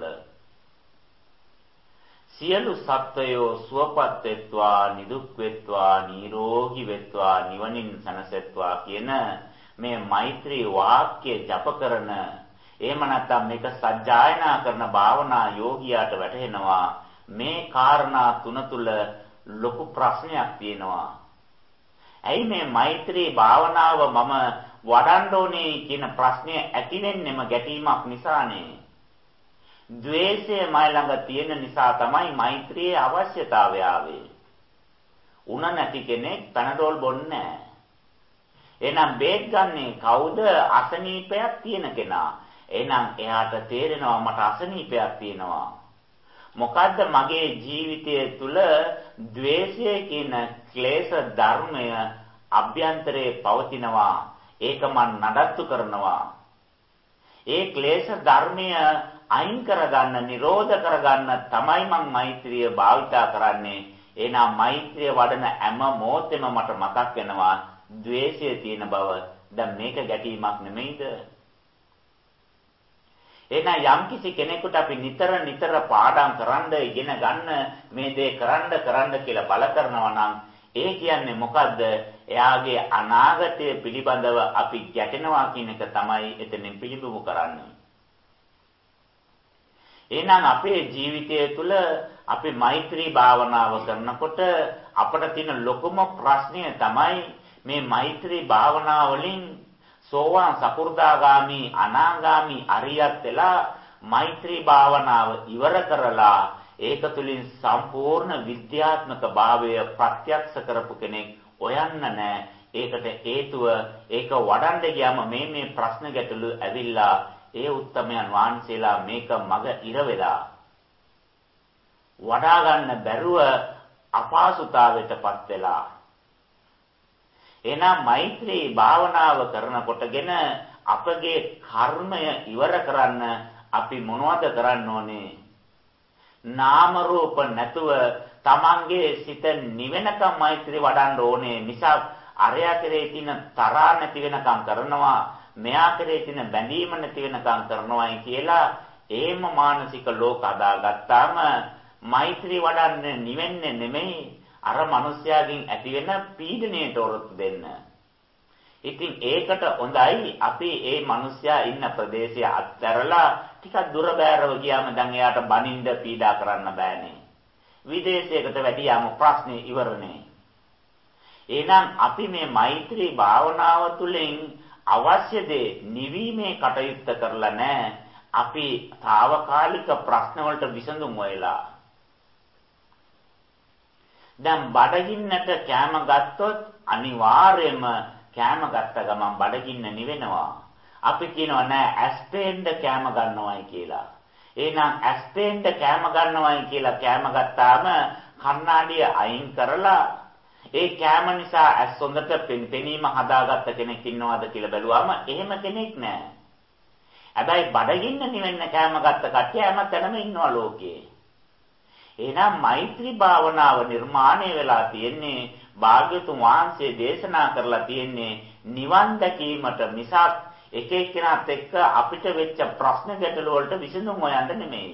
සියලු සත්වයෝ සුවපත් වෙත්වා, නිදුක් වෙත්වා, නිරෝගී වෙත්වා, නිවනින් සැනසෙත්වා කියන මේ මෛත්‍රී වාක්‍ය ජප කරන, එහෙම නැත්නම් මේක සජ්ජායනා කරන භාවනා යෝගියාට වැටහෙනවා මේ කාරණා තුන තුල ලොකු ප්‍රශ්නයක් තියෙනවා. ඇයි මේ මෛත්‍රී භාවනාව මම වඩන්න ඕනේ කියන ප්‍රශ්නය ඇති වෙන්නෙම ගැටීමක් නිසානේ. ද්වේෂය මයි ළඟ තියෙන නිසා තමයි මෛත්‍රියේ අවශ්‍යතාවය ආවේ. උණ නැති කෙනෙක් පැනඩෝල් බොන්නේ නැහැ. එහෙනම් බේත් ගන්නේ කවුද? අසනීපයක් තියෙන කෙනා. එහෙනම් එයාට තේරෙනවා මට අසනීපයක් තියෙනවා. මොකද්ද මගේ ජීවිතය තුළ ද්වේෂය කියන ක්ලේශ ධර්මය අභ්‍යන්තරයේ පවතිනවා. ඒක මන් නඩත්තු කරනවා. ඒ ක්ලේශ ධර්මය අයින් කරගන්න, නිරෝධ කරගන්න තමයි මම මෛත්‍රිය භාවිතා කරන්නේ. එහෙනම් මෛත්‍රිය වඩන හැම මොහොතෙම මට මතක් වෙනවා ද්වේෂය තියෙන බව. දැන් මේක ගැටීමක් නෙමෙයිද? එහෙනම් යම්කිසි කෙනෙකුට අපි නිතර නිතර පාඩම් කරන්න ඉගෙන ගන්න මේ දේ කරන්න කරන්න කියලා බල කරනවා නම් ඒ කියන්නේ මොකද්ද? එයාගේ අනාගතය පිළිබඳව අපි ගැටෙනවා කියන එක තමයි එතනින් පිළිබිඹු කරන්නේ. එහෙනම් අපේ ජීවිතය තුළ අපි මෛත්‍රී භාවනාව කරනකොට අපට තියෙන ලොකුම ප්‍රශ්නය තමයි මේ මෛත්‍රී භාවනාව වලින් සෝවාන් සකු르දාගාමි අනාගාමි අරියත් වෙලා මෛත්‍රී භාවනාව ඉවර කරලා ඒක තුළින් සම්පූර්ණ විද්‍යාත්මක භාවය ප්‍රත්‍යක්ෂ කරපු කෙනෙක් හොයන්න නැහැ. ඒකට හේතුව ඒක වඩන්න ගියාම මේ මේ ප්‍රශ්න ගැටලු ඇවිල්ලා ඒ උත්තමයන් වහන්සේලා මේක මග ඉර වෙලා වඩා ගන්න බැරුව අපහසුතාවයටපත් වෙලා. එහෙනම් මෛත්‍රී භාවනාව කරනකොටගෙන අපගේ කර්මය ඉවර කරන්න අපි මොනවද කරන්න ඕනේ? නාම රූප නැතුව තමන්ගේ සිත නිවෙනකම් මෛත්‍රී වඩන්න ඕනේ. නිසා අරයා කෙරේ තියෙන තරහ නැති වෙනකම් කරනවා, මෙයා කෙරේ තියෙන බැඳීම නැති වෙනකම් කරනවායි කියලා ඒම මානසික ලෝක අදාගත්තාම මෛත්‍රී වඩන්නේ නිවෙන්නේ නෙමෙයි, අර මිනිස්යාගෙන් ඇති වෙන පීඩණයට ඔරොත්තු දෙන්න. ඉතින් ඒකට හොඳයි අපි මේ මිනිස්යා ඉන්න ප්‍රදේශය අත්හැරලා ටිකක් දුර බෑරව ගියාම දැන් එයාට බනින්න පීඩා කරන්න බෑනේ. විදේශයකට වැඩියාම ප්‍රශ්නේ ඉවරනේ. එහෙනම් අපි මේ මෛත්‍රී භාවනාව තුළින් අවශ්‍ය දේ නිවීමේ කටයුත්ත කරලා නැහැ. අපි తాවකාලික ප්‍රශ්න වලට විසඳුම් හොයලා. දැන් බඩගින්නට කෑම ගත්තොත් අනිවාර්යයෙන්ම කෑම ගත්ත ගමන් බඩගින්න නිවෙනවා. අපි කියනවා නෑ ඇස්පෙන්ඩ කෑම ගන්නවයි කියලා. එහෙනම් ඇස්පෙන්ඩ කෑම ගන්නවයි කියලා කෑම ගත්තාම කණ්ණාඩිය අයින් කරලා ඒ කෑම නිසා ඇස් හොඳට පෙනීම හදාගත්ත කෙනෙක් ඉන්නවද කියලා බැලුවාම එහෙම කෙනෙක් නෑ. හැබැයි බඩගින්න නිවෙන්න කෑම ගත්ත කට්ටිය හැම තැනම ඉන්නවා ලෝකේ. එහෙනම් මෛත්‍රී භාවනාව නිර්මාණය වෙලා තියෙන්නේ භාග්‍යතුන් වහන්සේ දේශනා කරලා තියෙන්නේ නිවන් දැකීමට මිසක් එක එක්කෙනාත් එක්ක අපිට වෙච්ච ප්‍රශ්න ගැටළු වලට විසඳුම් හොයන්න නෙමෙයි.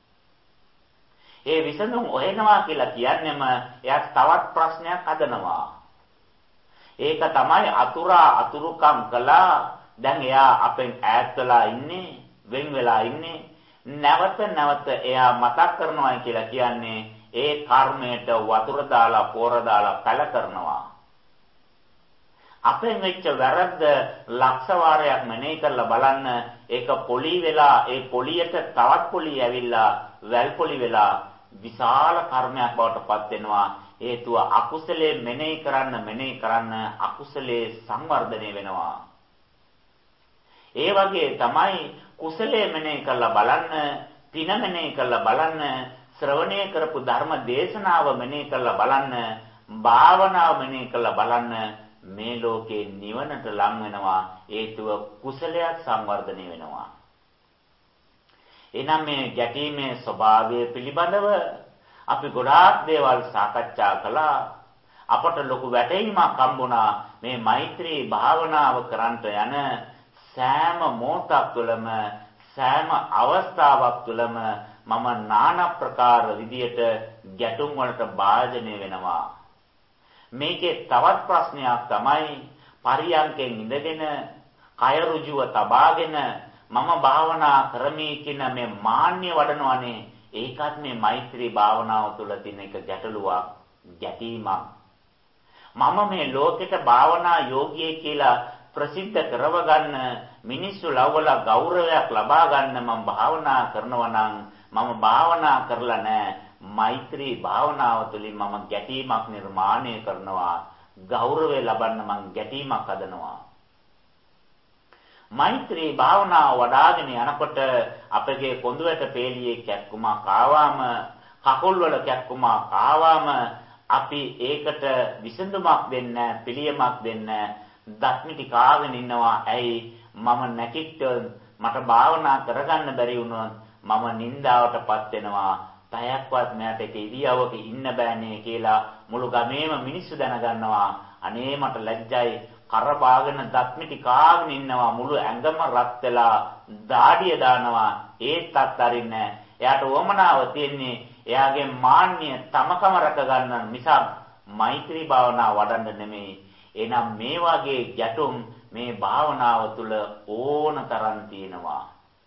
ඒ විසඳුම් හොයනවා කියලා කියන්නේම එයා තවත් ප්‍රශ්නයක් හදනවා. ඒක තමයි අතුරා අතුරුකම් කළා. දැන් එයා අපෙන් ඈත් වෙලා ඉන්නේ, වෙන් වෙලා ඉන්නේ. නැවත නැවත එයා මතක් කරනවා කියලා කියන්නේ ඒ කර්මයට වතුර දාලා පොර දාලා පැල කරනවා. අපෙන් වෙච්ච වැරද්ද ලක්ෂ වාරයක් මෙනෙහි කරලා බලන්න ඒක පොලි වෙලා ඒ පොලියට තවත් පොලි ඇවිල්ලා වැල් පොලි වෙලා විශාල කර්මයක් බවට පත් වෙනවා. හේතුව අකුසලයේ මෙනෙහි කරන්න මෙනෙහි කරන්න අකුසලයේ සංවර්ධනය වෙනවා. ඒ වගේ තමයි කුසලයේ මෙනෙහි කරලා බලන්න, පින මෙනෙහි කරලා බලන්න, ශ්‍රවණය කරපු ධර්ම දේශනාව මෙනෙහි කරලා බලන්න, භාවනාව මෙනෙහි කරලා බලන්න මේ ලෝකේ නිවනට ලං වෙනවා. හේතුව කුසලයක් සංවර්ධනය වෙනවා. එනම් මේ ගැටීමේ ස්වභාවය පිළිබඳව අපි ගොඩාක් දේවල් සාකච්ඡා කළා. අපට ලොකු වැටහීමක් හම්බුණා මේ මෛත්‍රී භාවනාව කරන්ට යන සෑම මොහොතක් තුළම සෑම අවස්ථාවක් තුළම මම নানা ප්‍රකාර විදියට ගැටුම් වලට භාජනය වෙනවා. මේකේ තවත් ප්‍රශ්නයක් තමයි පරියන්කෙන් ඉඳගෙන කය ඍජුව තබාගෙන මම භාවනා කරමි කියන මේ මාන්‍ය වඩනවනේ. ඒකත් මේ මෛත්‍රී භාවනාව තුළ තියෙන එක ගැටලුවක්, ගැටීමක්. මම මේ ලෝකෙට භාවනා යෝගියෙක් කියලා ප්‍රසිද්ධ කරව ගන්න, මිනිස්සු ලව්වලා ගෞරවයක් ලබා ගන්න මම භාවනා කරනවා නම් මම භාවනා කරලා නැහැ. මෛත්‍රී භාවනාව තුළින් මම ගැටීමක් නිර්මාණය කරනවා. ගෞරවය ලබන්න මම ගැටීමක් හදනවා. මෛත්‍රී භාවනාව වඩාගෙන යනකොට අපගේ කොඳුයට පේලියේ කැක්කුමක් ආවම, කකුල් වල කැක්කුමක් ආවම අපි ඒකට විසඳුමක් දෙන්න, පිළියමක් දෙන්න දත්මිටි කාගෙන ඉන්නවා. ඇයි මම නැකිට්ටොත් මට භාවනා කරගන්න බැරි වුණොත් මම නින්දාවටපත් වෙනවා. පැයක්වත් මට ඒක ඉරියව්වක ඉන්න බෑනේ කියලා මුළු ගමේම මිනිස්සු දැනගන්නවා. අනේ මට ලැජ්ජයි. කරපාගෙන දත්මිටි කාගෙන ඉන්නවා. මුළු ඇඟම රත් වෙලා දාඩිය දානවා. ඒත් අත්තරින්නේ. එයාට වමනාව තියෙන්නේ එයාගේ මාන්නය තමකම රැක ගන්න මිසක් මෛත්‍රී භාවනාව වඩන්න නෙමෙයි. එහෙනම් මේ වගේ ගැටුම් මේ භාවනාව තුළ ඕන තරම් තියෙනවා.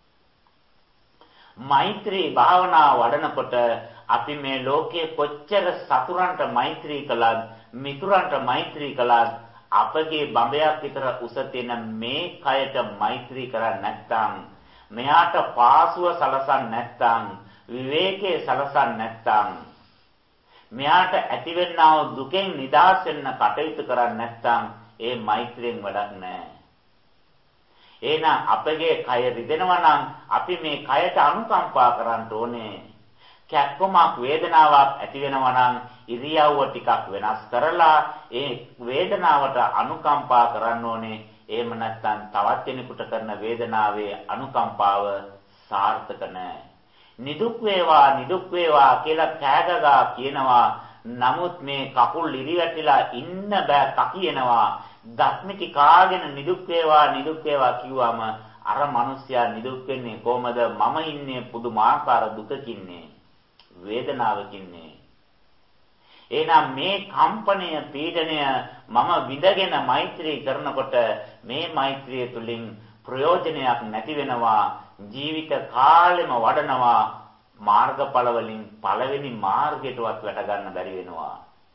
මෛත්‍රී භාවනාව වඩනකොට අපි මේ ලෝකයේ කොච්චර සතුරන්ට මෛත්‍රී කළාද, මිතුරන්ට මෛත්‍රී කළාද, අපගේ බඹයක් විතර උස තියෙන මේ කයට මෛත්‍රී කරන්නේ නැත්නම්, මෙයාට පාසුව සලසන්නේ නැත්නම්, විවේකයේ සලසන්නේ නැත්නම්, මෙයාට ඇතිවෙනා වූ දුකෙන් නිදහස් වෙන්න කටයුතු කරන්නේ නැත්නම් ඒ මෛත්‍රියෙන් වැඩක් නැහැ. එහෙනම් අපගේ කය රිදෙනවා නම් අපි මේ කයට අනුකම්පා කරන්න ඕනේ. කැක්කමක් වේදනාවක් ඇති වෙනවා නම් ඉරියව්ව ටිකක් වෙනස් කරලා ඒ වේදනාවට අනුකම්පා කරන්න ඕනේ. එහෙම නැත්නම් තවත් කෙනෙකුට කරන වේදනාවේ අනුකම්පාව සාර්ථක නැහැ. නිදුක් වේවා නිදුක් වේවා කියලා කෑගගා කියනවා. නමුත් මේ කකුල් ඉරිවැටිලා ඉන්න බෑ කකියනවා. දත්මිටි කාගෙන නිදුක් වේවා නිදුක් වේවා කිව්වම අර මිනිස්සයා නිදුක් වෙන්නේ කොහමද? මම ඉන්නේ පුදුමාකාර දුකකින්නේ, වේදනාවකින්නේ. එහෙනම් මේ කම්පණය, පීඩනය මම විඳගෙන මෛත්‍රී කරනකොට මේ මෛත්‍රිය තුලින් ප්‍රයෝජනයක් නැති වෙනවා. ජීවිත කාලෙම වඩනවා. මාර්ගඵල වලින් පළවෙනි මාර්ගයටවත් වැට ගන්න බැරි වෙනවා.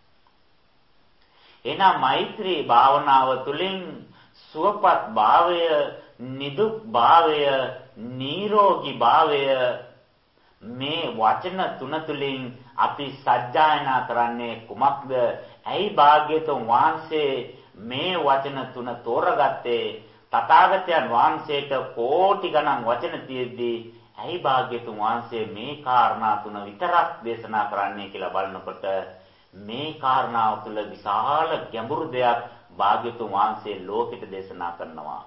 එහෙනම් මෛත්‍රී භාවනාව තුළින් සුවපත් භාවය, නිදුක් භාවය, නිරෝගී භාවය මේ වචන තුන තුළින් අපි සජ්ජායනා කරන්නේ කුමක්ද? ඇයි භාග්‍යතුන් වහන්සේ මේ වචන තුන තෝරගත්තේ? තථාගතයන් වහන්සේට කෝටි ගණන් වචන තියෙද්දී ඇයි භාග්‍යතුන් වහන්සේ මේ කාරණා තුන විතරක් දේශනා කරන්නේ කියලා බලනකොට මේ කාරණාව තුළ විශාල ගැඹුරු දෙයක් භාග්‍යතුන් වහන්සේ ලෝකෙට දේශනා කරනවා.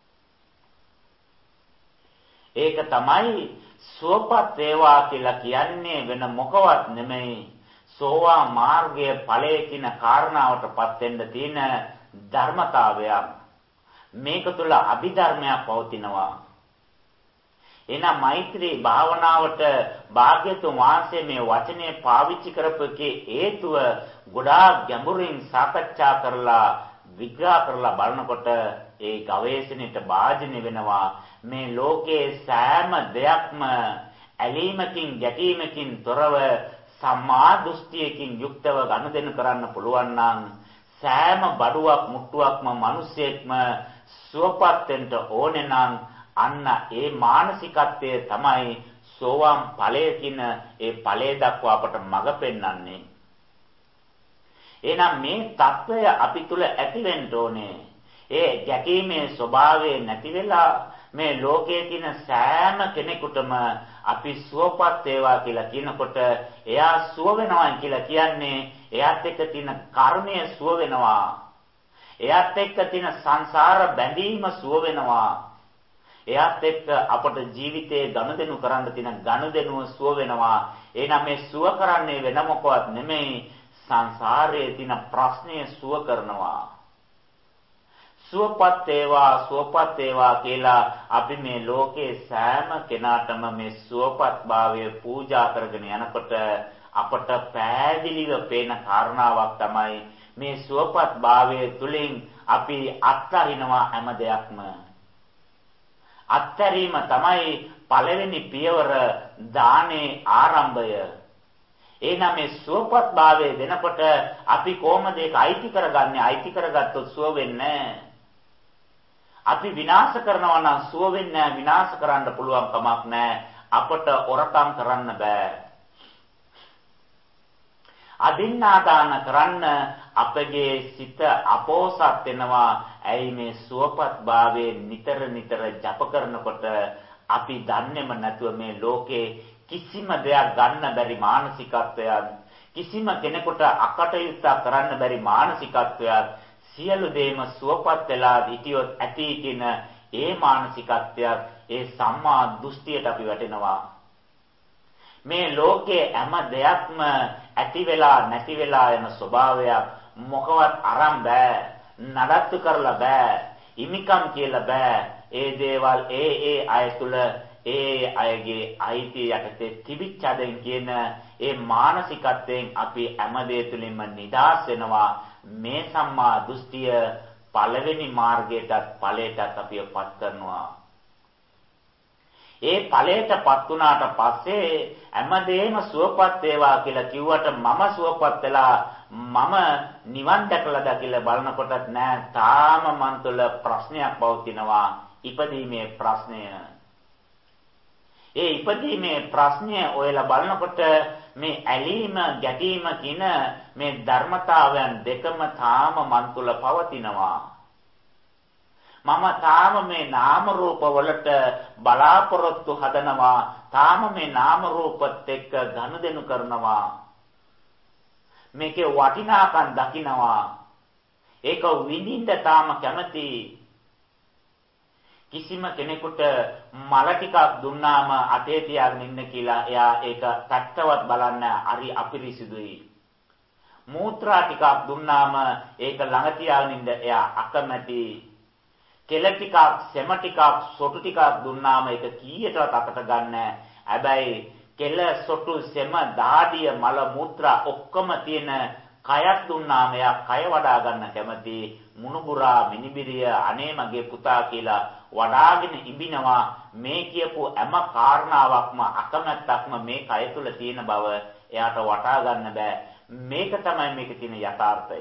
ඒක තමයි සුවපත් වේවා කියලා කියන්නේ වෙන මොකවත් නෙමෙයි. සෝවාන් මාර්ගයේ ඵලයේ කියන කාරණාවටපත් වෙන්න තියෙන ධර්මතාවයක්. මේක තුළ අභිධර්මයක් පවතිනවා. එහෙනම් මෛත්‍රී භාවනාවට භාග්‍යතුන් වහන්සේ මේ වචනේ පාවිච්චි කරපුකේ හේතුව ගොඩාක් ගැඹුරින් සාකච්ඡා කරලා විග්‍රහ කරලා බලනකොට ඒ ගවේෂණයට භාජනය වෙනවා. මේ ලෝකයේ සෑම දෙයක්ම ඇලීමකින් ගැටීමකින් තොරව සම්මා දෘෂ්ටියකින් යුක්තව ගනුදෙනු කරන්න පුළුවන් නම් සෑම බඩුවක් මුට්ටුවක්ම මිනිසෙක්ම සුවපත් වෙන්න ඕනේ නම් අන්න ඒ මානසිකත්වය තමයි සෝවාන් ඵලය කියන ඒ ඵලය දක්වා අපට මඟ පෙන්වන්නේ. එහෙනම් මේ తত্ত্বය අපි තුල ඇති වෙන්න ඕනේ. ඒ ගැටීමේ ස්වභාවය නැති වෙලා මේ ලෝකයේ තියෙන සෑම කෙනෙකුටම අපි සුවපත් වේවා කියලා කියනකොට එයා සුව වෙනවා කියලා කියන්නේ එයාත් එක්ක තියෙන කර්මය සුව වෙනවා. එයාත් එක්ක තියෙන සංසාර බැඳීම සුව වෙනවා. එයාත් එක්ක අපට ජීවිතයේ ගනුදෙනු කරන්න තියෙන ගනුදෙනුව සුව වෙනවා. එහෙනම් මේ සුව කරන්නේ වෙන මොකවත් නෙමෙයි සංසාරයේ තියෙන ප්‍රශ්නය සුව කරනවා. සුවපත් වේවා සුවපත් වේවා කියලා අපි මේ ලෝකේ සෑම කෙනාටම මේ සුවපත්භාවය පූජා කරගෙන යනකොට අපට පැහැදිලිව පේන කාරණාවක් තමයි මේ සුවපත්භාවය තුලින් අපි අත්හරිනවා හැම දෙයක්ම. අත්හැරීම තමයි පළවෙනි පියවර දානේ ආරම්භය. එහෙනම් මේ සුවපත්භාවය දෙනකොට අපි කොහොමද ඒක අයිති කරගන්නේ? අයිති කරගත්තොත් සුව වෙන්නේ අපි විනාශ කරනවා නම් සුව වෙන්නේ විනාශ කරන්න පුළුවන් කමක් නැහැ. අපට ඔරකම් කරන්න බෑ. අදින්නාදාන කරන්න අපගේ සිත අපෝසත් වෙනවා. ඇයි මේ සුවපත්භාවයේ නිතර නිතර ජප කරනකොට අපි දන්නේම නැතුව මේ ලෝකේ කිසිම දෙයක් ගන්න බැරි මානසිකත්වයක්, කිසිම කෙනෙකුට අකටයුත්තක් කරන්න බැරි මානසිකත්වයක්, සියලු දේම සුවපත් වෙලා හිටියොත් ඇති කියන ඒ මානසිකත්වයක්, ඒ සම්මා දෘෂ්ටියට අපි වැටෙනවා. මේ ලෝකේ හැම දෙයක්ම ඇති වෙලා නැති වෙලා යන ස්වභාවයක් මොකවත් අරන් බෑ, නඩත්තු කරලා බෑ, ඉමිකම් කියලා බෑ. ඒ දේවල් ඒ ඒ අය තුල ඒ අයගේ අයිතිය යටතේ තිබිච්චදෙන් කියන ඒ මානසිකත්වයෙන් අපි හැම දෙය තුලින්ම නිදහස් වෙනවා. මේ සම්මා දෘෂ්ටිය පළවෙනි මාර්ගයටත් ඵලයටත් අපිවපත් කරනවා. ඒ ඵලයටපත් වුණාට පස්සේ හැමදේම සුවපත් වේවා කියලා කිව්වට මම සුවපත් වෙලා මම නිවන් දැකලාද කියලා බලනකොටත් නෑ, තාම මන් තුළ ප්‍රශ්නයක් පවතිනවා. ඉපදීමේ ප්‍රශ්නය. ඒ ඉපදීමේ ප්‍රශ්නය ඔයලා බලනකොට මේ ඇලීම ගැටීම කියන මේ ධර්මතාවයන් දෙකම තාම මන් තුළ පවතිනවා. මම තාම මේ නාම රූප වලට බලාපොරොත්තු හදනවා. තාම මේ නාම රූපත් එක්ක ගනුදෙනු කරනවා. මේකේ වටිනාකම් දකිනවා. ඒක විඳින්න තාම කැමති. කිසිම කෙනෙකුට මල ටිකක් දුන්නාම අතේ තියාගෙන ඉන්න කියලා එයා ඒක පැත්තවත් බලන්නේ හරි අපිරිසිදුයි. මූත්‍රා ටිකක් දුන්නාම ඒක ළඟ තියාගෙන ඉන්න එයා අකමැති. කෙල ටිකක්, සෙම ටිකක්, සොටු ටිකක් දුන්නාම ඒක කීයටවත් අතට ගන්නෑ. හැබැයි කෙල, සොටු, සෙම, දාඩිය, මල, මූත්‍රා ඔක්කොම තියෙන කයක් දුන්නාම එයා කය වඩා ගන්න කැමති. මුණුබුරා, මිනිබිරිය, අනේ මගේ පුතා කියලා වඩාගෙන ඉබිනවා. මේ කියපු හැම කාරණාවක්ම අකමැත්තක්ම මේ කය තුල තියෙන බව එයාට වටා ගන්න බෑ. මේක තමයි මේකේ තියෙන යථාර්ථය.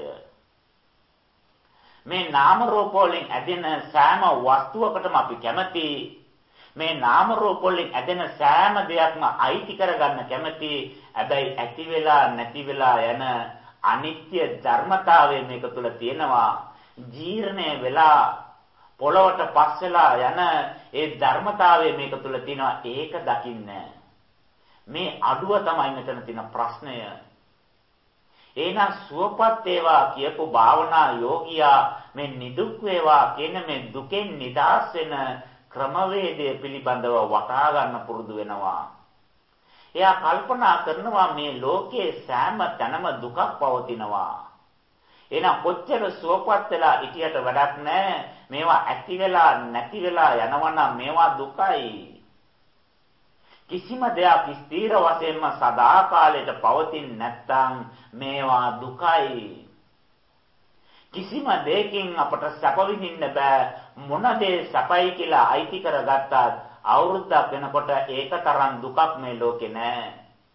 මේ නාම රූප වලින් ඇදෙන සෑම වස්තුවකටම අපි කැමති. මේ නාම රූප වලින් ඇදෙන සෑම දෙයක්ම අයිති කරගන්න කැමති. හැබැයි ඇති වෙලා නැති වෙලා යන අනිත්‍ය ධර්මතාවය මේක තුල තියෙනවා. ජීර්ණය වෙලා පොළොවට පස් වෙලා යන ඒ ධර්මතාවය මේක තුල තියෙනවා. ඒක දකින්නේ මේ අඩුව තමයි මෙතන තියෙන ප්‍රශ්නය. එහෙනම් සුවපත් වේවා කියපු භාවනා යෝගියා මේ නිදුක් වේවා කියන මේ දුකෙන් නිදහස් වෙන ක්‍රමවේදය පිළිබඳව වටහා ගන්න පුරුදු වෙනවා. එයා කල්පනා කරනවා මේ ලෝකයේ සෑම තැනම දුකක් පවතිනවා. එහෙනම් කොච්චර සුවපත් වෙලා ඉතියට වැඩක් නැහැ. මේවා ඇති වෙලා නැති වෙලා යනවා මේවා දුකයි. කිසිම දෙයක් ස්ථිර වශයෙන්ම සදාකාලයට පවතින්නේ නැත්නම් මේවා දුකයි. කිසිම දෙයකින් අපට සැප විඳින්න බෑ. මොන දේ සැපයි කියලා අයිති කරගත්තත් අවුරුද්දක් වෙනකොට ඒක තරම් දුකක් මේ ලෝකේ නෑ.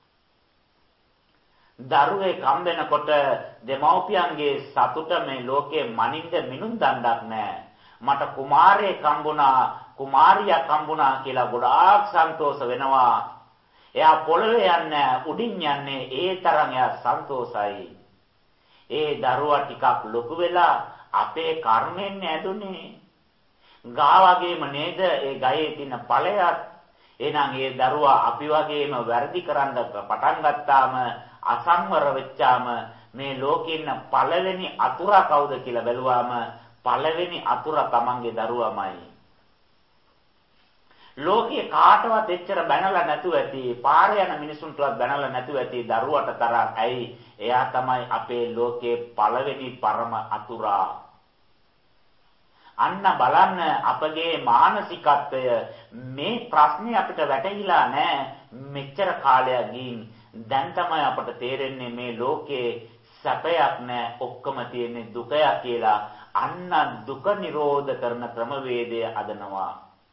දරුවෙක් හම් වෙනකොට දෙමව්පියන්ගේ සතුට මේ ලෝකේ මනින්ද මිනුම් දණ්ඩක් නෑ. මට කුමාරයෙක් හම්බුණා, කුමාරියක් හම්බුණා කියලා ගොඩාක් සන්තෝෂ වෙනවා. එයා පොළවේ යන්නේ උඩින් යන්නේ ඒ තරම් එයා සන්තෝසයි. ඒ දරුවා ටිකක් ලොකු වෙලා අපේ කර්මෙන් ඇදුනේ. ගා වගේම නේද ඒ ගයේ තියෙන ඵලයක්. එහෙනම් ඒ දරුවා අපි වගේම වැරදි කරන්න පටන් ගත්තාම අසංවර වෙච්චාම මේ ලෝකේ ඉන්න පළවෙනි අතුරා කවුද කියලා බැලුවාම පළවෙනි අතුරා තමන්ගේ දරුවාමයි. ලෝකේ කාටවත් එච්චර බැනලා නැතුව ඇති, පාරේ යන මිනිසුන්ටවත් බැනලා නැතුව ඇති දරුවට තරම්. ඇයි? එයා තමයි අපේ ලෝකේ පළවෙනි පරම අතුරා. අන්න බලන්න අපගේ මානසිකත්වය මේ ප්‍රශ්නේ අපිට වැටහිලා නැහැ. මෙච්චර කාලයක් ගින් දැන් තමයි අපට තේරෙන්නේ මේ ලෝකේ සැපයක් නැහැ, ඔක්කොම තියෙන්නේ දුකයක් කියලා. අන්න දුක නිරෝධ කරන ක්‍රමවේදය අදනවා.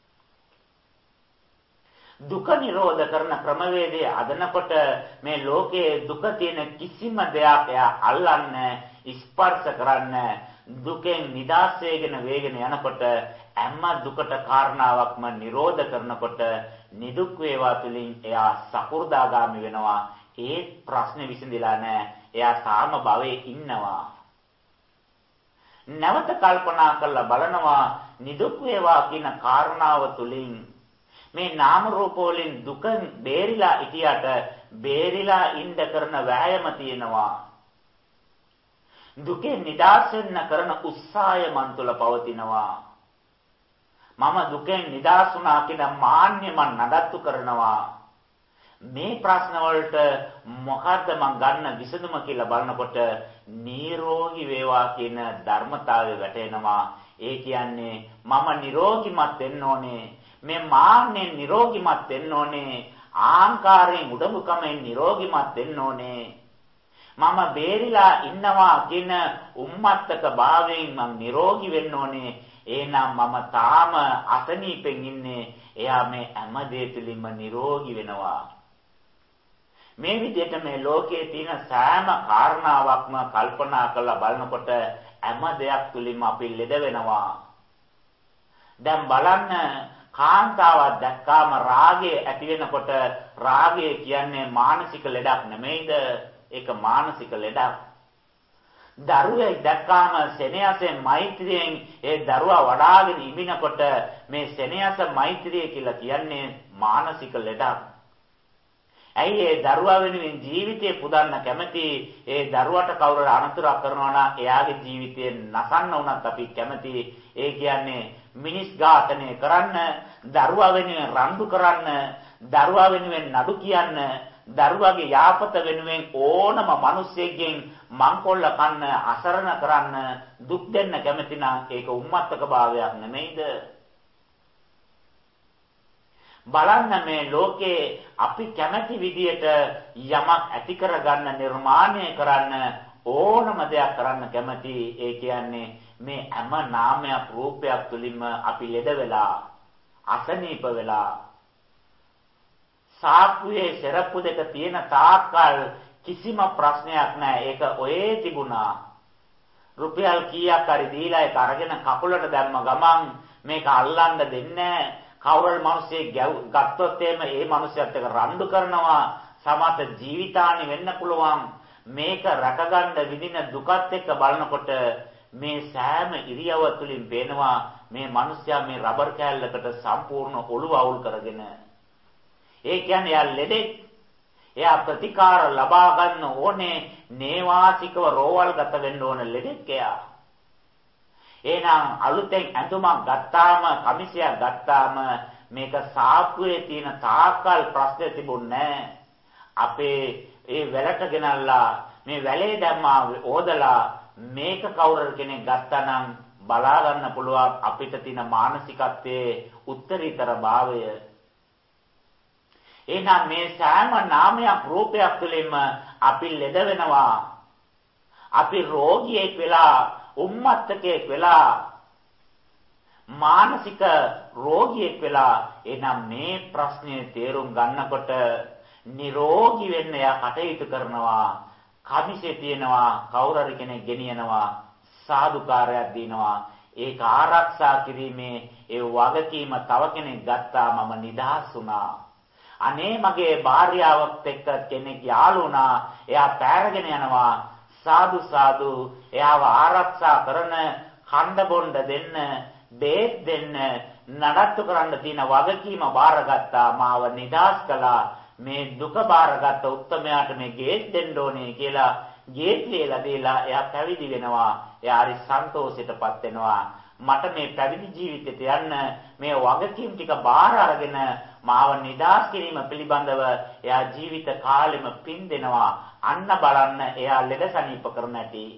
දුක නිරෝධ කරන ක්‍රමවේදය අදනකොට මේ ලෝකයේ දුක තියෙන කිසිම දෙයක් එයා අල්ලන්නේ ස්පර්ශ කරන්නේ. දුකෙන් නිදහස් වෙගෙන වේගෙන යනකොට හැම දුකට කාරණාවක්ම නිරෝධ කරනකොට නිදුක් වේවා තුලින් එයා සකු르දාගාමි වෙනවා. ඒ ප්‍රශ්නේ විසඳිලා නැහැ. එයා තාම භවයේ ඉන්නවා. නැවත කල්පනා කරලා බලනවා නිදුක් වේවා කියන කාරණාව තුලින් මේ නාම රූප වලින් දුක බේරිලා ඉතියට බේරිලා ඉන්න කරන වෑයම තියෙනවා. දුකෙන් නිදහස් වෙන්න කරන උත්සාහය මන් තුළ පවතිනවා. මම දුකෙන් නිදහස් වුණා කියන මාන්නය මන් නඩත්තු කරනවා. මේ ප්‍රශ්න වලට මොකද්ද මං ගන්න විසඳුම කියලා බලනකොට නිරෝගී වේවා කියන ධර්මතාවය වැටෙනවා. ඒ කියන්නේ මම නිරෝගීමත් වෙන්න ඕනේ. මේ මාන්නෙන් නිරෝගීමත් වෙන්න ඕනේ. ආංකාරයෙන් උඩඟුකමෙන් නිරෝගීමත් වෙන්න ඕනේ. මම බේරිලා ඉන්නවා කියන උම්මත්තක භාවයෙන් මම නිරෝගී වෙන්න ඕනේ. එහෙනම් මම තාම අසනීපෙන් ඉන්නේ. එයා මේ හැම දෙය තුළින්ම නිරෝගී වෙනවා. මේ විදිහට මේ ලෝකයේ තියෙන සෑම කාරණාවක්ම කල්පනා කරලා බලනකොට හැම දෙයක් තුළින්ම අපි ලෙඩ වෙනවා. දැන් බලන්න කාන්තාවක් දැක්කාම රාගය ඇති වෙනකොට රාගය කියන්නේ මානසික ලෙඩක් නෙමෙයිද? ඒක මානසික ලෙඩක්. දරුවෙක් දැක්කාම සෙනෙහසෙන් මෛත්‍රියෙන් ඒ දරුවා වඩාගෙන ඉමිනකොට මේ සෙනෙහස මෛත්‍රිය කියලා කියන්නේ මානසික ලෙඩක්. ඇයි ඒ දරුවා වෙනුවෙන් ජීවිතේ පුදන්න කැමති? ඒ දරුවට කවුරු අනතුරක් කරනවා නම් එයාගේ ජීවිතය නසන්න උනත් අපි කැමති. ඒ කියන්නේ මිනිස් ඝාතනය කරන්න, දරුවා වෙනුවෙන් රණ්ඩු කරන්න, දරුවා වෙනුවෙන් නඩු කියන්න, දරුවාගේ යාපත වෙනුවෙන් ඕනම මිනිසෙක්ගෙන් මංකොල්ල කන්න, අසරණ කරන්න, දුක් දෙන්න කැමති නම් ඒක උම්මත්තක භාවයක් නෙමෙයිද? බලන්න මේ ලෝකේ අපි කැමති විදියට යමක් ඇති කරගන්න, නිර්මාණය කරන්න, ඕනම දෙයක් කරන්න කැමති. ඒ කියන්නේ මේ හැම නාමයක් රූපයක් තුලින්ම අපි ලෙඩ වෙලා, අසනීප වෙලා, සාප්පුවේ සරප්පු දෙක තියෙන තාක්කල් කිසිම ප්‍රශ්නයක් නැහැ. ඒක ඔයේ තිබුණා. රුපියල් කීයක් හරි දීලා ඒක අරගෙන කකුලට දැම්ම ගමන් මේක අල්ලන්න දෙන්නේ නැහැ. කවුරුල් මිනිස්සේ ගත්තොත් එහෙම ඒ මිනිස්සුත් එක්ක රණ්ඩු කරනවා. සමහර ජීවිතානි වෙන්න පුළුවන්. මේක රැකගන්න විදින දුකත් එක්ක බලනකොට මේ සෑම ඉරියව්ව තුලින් පේනවා මේ මිනිස්සයා මේ රබර් කෑල්ලකට සම්පූර්ණ ඔළුව අවුල් කරගෙන. ඒ කියන්නේ යා ලෙඩෙක්. එයා ප්‍රතිකාර ලබා ගන්න ඕනේ, නේවාසිකව රෝවල් ගත වෙන්න ඕන ලෙඩෙක් එයා. එහෙනම් අලුතෙන් ඇඳුමක් ගත්තාම, කමිසයක් ගත්තාම මේක සාප්පුවේ තියෙන තාකල් ප්‍රශ්න තිබුණේ නැහැ. අපේ ඒ වැලට ගෙනල්ලා මේ වැලේ දැම්මා ඕදලා මේක කවුරු කෙනෙක් ගත්තා නම් බලා ගන්න පුළුවන් අපිට තියෙන මානසිකත්වයේ උත්තරීතර භාවය. එහෙනම් මේ සෑම නාමයක් රූපයක් තුළින්ම අපි ලෙඩ වෙනවා. අපි රෝගියෙක් වෙලා උම්මත්තකයෙක් වෙලා මානසික රෝගියෙක් වෙලා එනම් මේ ප්‍රශ්නේ තේරුම් ගන්නකොට නිරෝගී වෙන්න යා කටයුතු කරනවා. කමිසේ තියනවා කවුරු හරි කෙනෙක් ගෙනියනවා සාදුකාරයක් දිනවා. ඒක ආරක්ෂා කිරීමේ ඒ වගකීම තව කෙනෙක් ගත්තා මම නිදහස් වුණා. අනේ මගේ භාර්යාවත් එක්ක කෙනෙක් යාළු වුණා. එයා පෑරගෙන යනවා. සාදු සාදු එයාව ආරක්ෂා කරන කණ්ඩ බොණ්ඩ දෙන්න බේත් දෙන්න නඩත්තු කරන්න තියෙන වගකීම බාරගත්තා. මාව නිදහස් කළා. මේ දුක බාරගත්ත උත්තමයාට මේ ගේත් දෙන්න ඕනේ කියලා ගේත් ලියලා දීලා එයා පැවිදි වෙනවා. එයා හරි සන්තෝෂයටපත් වෙනවා. මට මේ පැවිදි ජීවිතයට යන්න මේ වගකීම් ටික බාර අරගෙන මාව නිදහස් කිරීම පිළිබඳව එයා ජීවිත කාලෙම පින් දෙනවා. අන්න බලන්න එයා ලෙඩ සනීප කරන ඇති.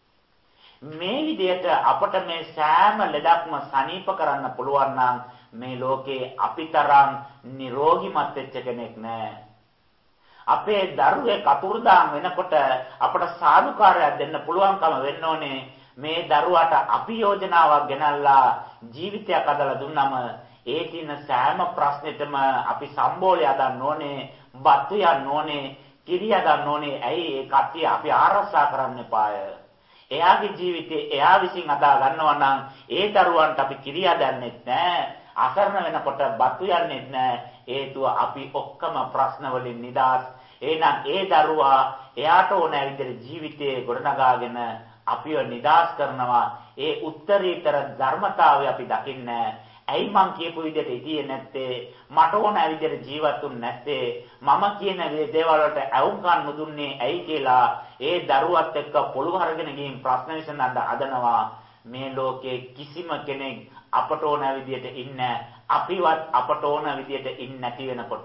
මේ විදිහට අපට මේ සෑම ලෙඩක්ම සනීප කරන්න පුළුවන් නම් මේ ලෝකේ අපිතරම් නිරෝගීමත් වෙච්ච කෙනෙක් නැහැ. අපේ දරුවේ කතුරුදාම් වෙනකොට අපට සාදුකාරයක් දෙන්න පුළුවන්කම වෙන්න ඕනේ. මේ දරුවාට අපි යෝජනාවක් ගෙනල්ලා ජීවිතයක් අදලා දුන්නම ඒ තින සෑම ප්‍රශ්නෙටම අපි සම්බෝලය හදන්න ඕනේ, බත්තු යන්න ඕනේ, කිරි හදන්න ඕනේ. ඇයි ඒ කට්ටිය අපි ආරක්ෂා කරන්න එපාය. එයාගේ ජීවිතේ එයා විසින් අදා ගන්නවා නම් ඒ දරුවන්ට අපි කිරි හදන්නෙත් නැහැ. අසරණ වෙනකොට බත්තු යන්නෙත් නැහැ. හේතුව අපි ඔක්කොම ප්‍රශ්න වලින් නිදහස්. එහෙනම් ඒ දරුවා එයාට ඕන විදිහට ජීවිතේ ගොඩනගාගෙන අපිව නිදහස් කරනවා. ඒ උත්තරීතර ධර්මතාවය අපි දකින්නේ. ඇයි මං කියපු විදිහට ඉතියේ නැත්තේ? මට ඕන විදිහට ජීවත් වුනේ නැත්තේ? මම කියන දේවල් වලට ඇවුම්කන් නොදුන්නේ ඇයි කියලා ඒ දරුවත් එක්ක පොළු හරගෙන ගිහින් ප්‍රශ්න විසඳන්න හදනවා. මේ ලෝකේ කිසිම කෙනෙක් අපට ඕන විදිහට ඉන්නේ අපිවත් අපට ඕන විදිහට ඉන්නේ නැති වෙනකොට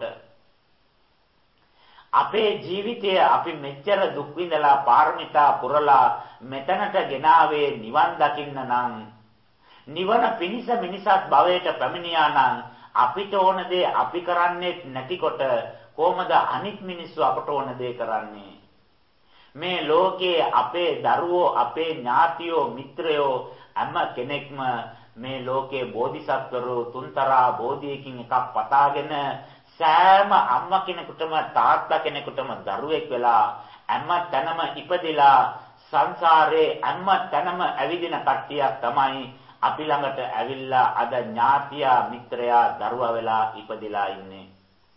අපේ ජීවිතය අපි මෙච්චර දුක් විඳලා පාරමිතා පුරලා මෙතනට ගෙනාවේ නිවන් දකින්න නම් නිවන පිණිස මිනිසත් භවයට පැමිණියා නම් අපිට ඕන දේ අපි කරන්නේ නැතිකොට කොහොමද අනිත් මිනිස්සු අපට ඕන දේ කරන්නේ? මේ ලෝකයේ අපේ දරුවෝ, අපේ ඥාතියෝ, මිත්‍රයෝ හැම කෙනෙක්ම මේ ලෝකයේ බෝධිසත්වරු තුන්තරා බෝධියකින් එකක් පතාගෙන සෑම අම්මා කෙනෙකුටම තාත්තා කෙනෙකුටම දරුවෙක් වෙලා හැම තැනම ඉපදිලා සංසාරේ හැම තැනම ඇවිදින කට්ටියක් තමයි අපි ළඟට ඇවිල්ලා අද ඥාතියා මිත්‍රයා දරුවා වෙලා ඉපදිලා ඉන්නේ.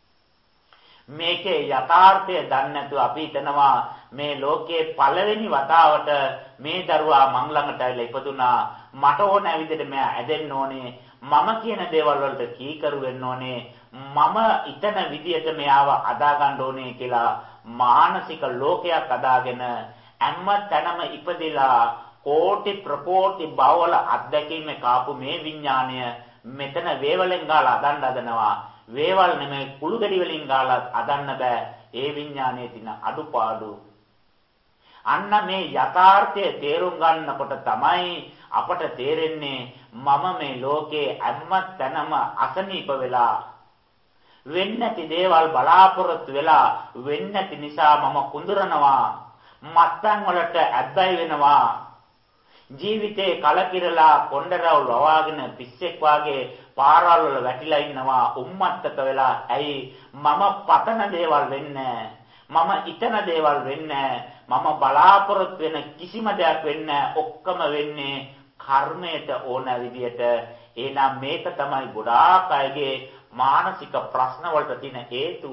මේකේ යථාර්ථය දන්නේ නැතුව අපි හිතනවා මේ ලෝකයේ පළවෙනි වතාවට මේ දරුවා මං ළඟට ඇවිල්ලා ඉපදුනා, මට ඕන විදිහට මෙයා ඇදෙන්න ඕනේ, මම කියන දේවල් වලට කීකරු වෙන්න ඕනේ, මම ඊතන විදිහට මෙයාව අදා ගන්න ඕනේ කියලා මානසික ලෝකයක් අදාගෙන හැම තැනම ඉපදිලා කෝටි ප්‍රකෝටි බවවල අත්දැකීමේ කාපු මේ විඥාණය මෙතන වේවලෙන් ගාලා අදන්න හදනවා. වේවල් නෙමෙයි කුළු ගෙඩි වලින් ගාලා අදන්න බෑ. ඒ විඥානයේ තියෙන අඩුපාඩු. අන්න මේ යථාර්ථය තේරුම් ගන්නකොට තමයි අපට තේරෙන්නේ මම මේ ලෝකේ හැම තැනම අසනීප වෙලා වෙන්නේ නැති දේවල් බලාපොරොත්තු වෙලා වෙන්නේ නැති නිසා මම කුඳුරනවා, මත්තන් වලට ඇබ්බැහි වෙනවා, ජීවිතේ කලකිරලා කොණ්ඩරවල් වවාගෙන පිස්සෙක් වාගේ පාරවල් වල වැටිලා ඉන්නවා, උම්මත්තක වෙලා. ඇයි මම පතන දේවල් වෙන්නේ, මම ඉතන දේවල් වෙන්නේ, මම බලාපොරොත්තු වෙන කිසිම දෙයක් වෙන්නේ, ඔක්කොම වෙන්නේ කර්මයට ඕන විදියට. එහෙනම් මේක තමයි ගොඩාක් අයගේ මානසික ප්‍රශ්න වලට තියෙන හේතුව.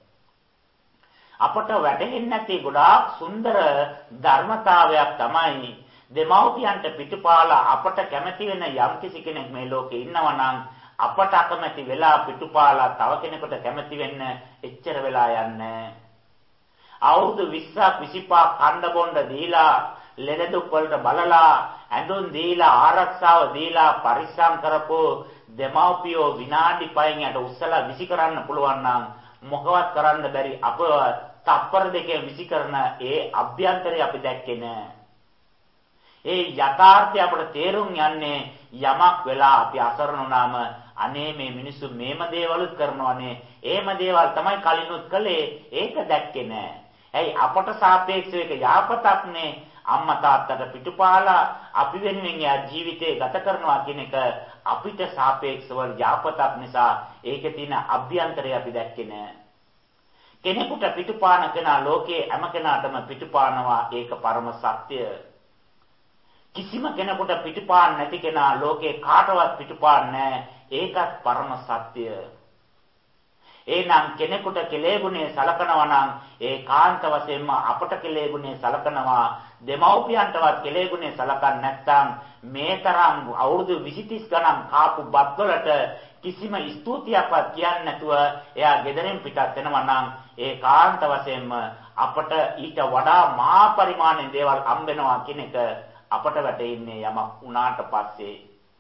අපට වැටහෙන්නේ නැති ගොඩාක් සුන්දර ධර්මතාවයක් තමයි දෙමව්පියන්ට පිටුපාලා අපට කැමති වෙන යම්කිසි කෙනෙක් මේ ලෝකේ ඉන්නවා නම් අපට අකමැති වෙලා පිටුපාලා තව කෙනෙකුට කැමති වෙන්න එච්චර වෙලා යන්නේ. අවුරුදු විස්සක් විසිපහක් කණ්ඩ බොණ්ඩ දීලා ලෙඩ දුක් වලට බලලා ඇඳුම් දීලා ආරක්ෂාව දීලා පරිස්සම් කරපෝ දෙමව්පියෝ විනාඩි පහෙන් යට උස්සලා විසි කරන්න පුළුවන් නම් මොකවත් කරන්න බැරි අපව තප්පර දෙකේ විසි කරන ඒ අභ්‍යන්තරය අපි දැක්කේ නෑ. ඒ යථාර්ථය අපට තේරුම් යන්නේ යමක් වෙලා අපි අසරණ වුණාම අනේ මේ මිනිස්සු මේම දේවලුත් කරනවානේ, ඒම දේවල් තමයි කලිනුත් කළේ, ඒක දැක්කේ නෑ. ඇයි අපට සාපේක්ෂව ඒක යහපතක්නේ. අම්මා තාත්තට පිටුපාලා අපි වෙනුවෙන් යා ජීවිතේ ගත කරනවා කියන එක අපිට සාපේක්ෂව යාපතක් නිසා ඒකේ තියෙන අභ්‍යන්තරය අපි දැක්කේ නෑ. කෙනෙකුට පිටුපාන කෙනා ලෝකේ හැම කෙනාටම පිටුපානවා ඒක පරම සත්‍ය. කිසිම කෙනෙකුට පිටුපාන්න නැති කෙනා ලෝකේ කාටවත් පිටුපාන්නේ නෑ ඒකත් පරම සත්‍ය. එනම් කෙනෙකුට කෙලෙගුණේ සලකනවා නම් ඒකාන්ත වශයෙන්ම අපට කෙලෙගුණේ සලකනවා. දෙමව්පියන්ටවත් කෙලෙගුණේ සලකන්නේ නැත්නම් මේ තරම් අවුරුදු විසි තිස් ගණන් කාපු බත්වලට කිසිම ස්තුතියක්වත් කියන්නේ නැතුව එයා ගෙදරින් පිටත් වෙනවා නම් ඒකාන්ත වශයෙන්ම අපට ඊට වඩා මහා පරිමාණයෙන් දේවල් හම්බෙනවා කියන එක අපට වැටෙන්නේ යමක් උනාට පස්සේ.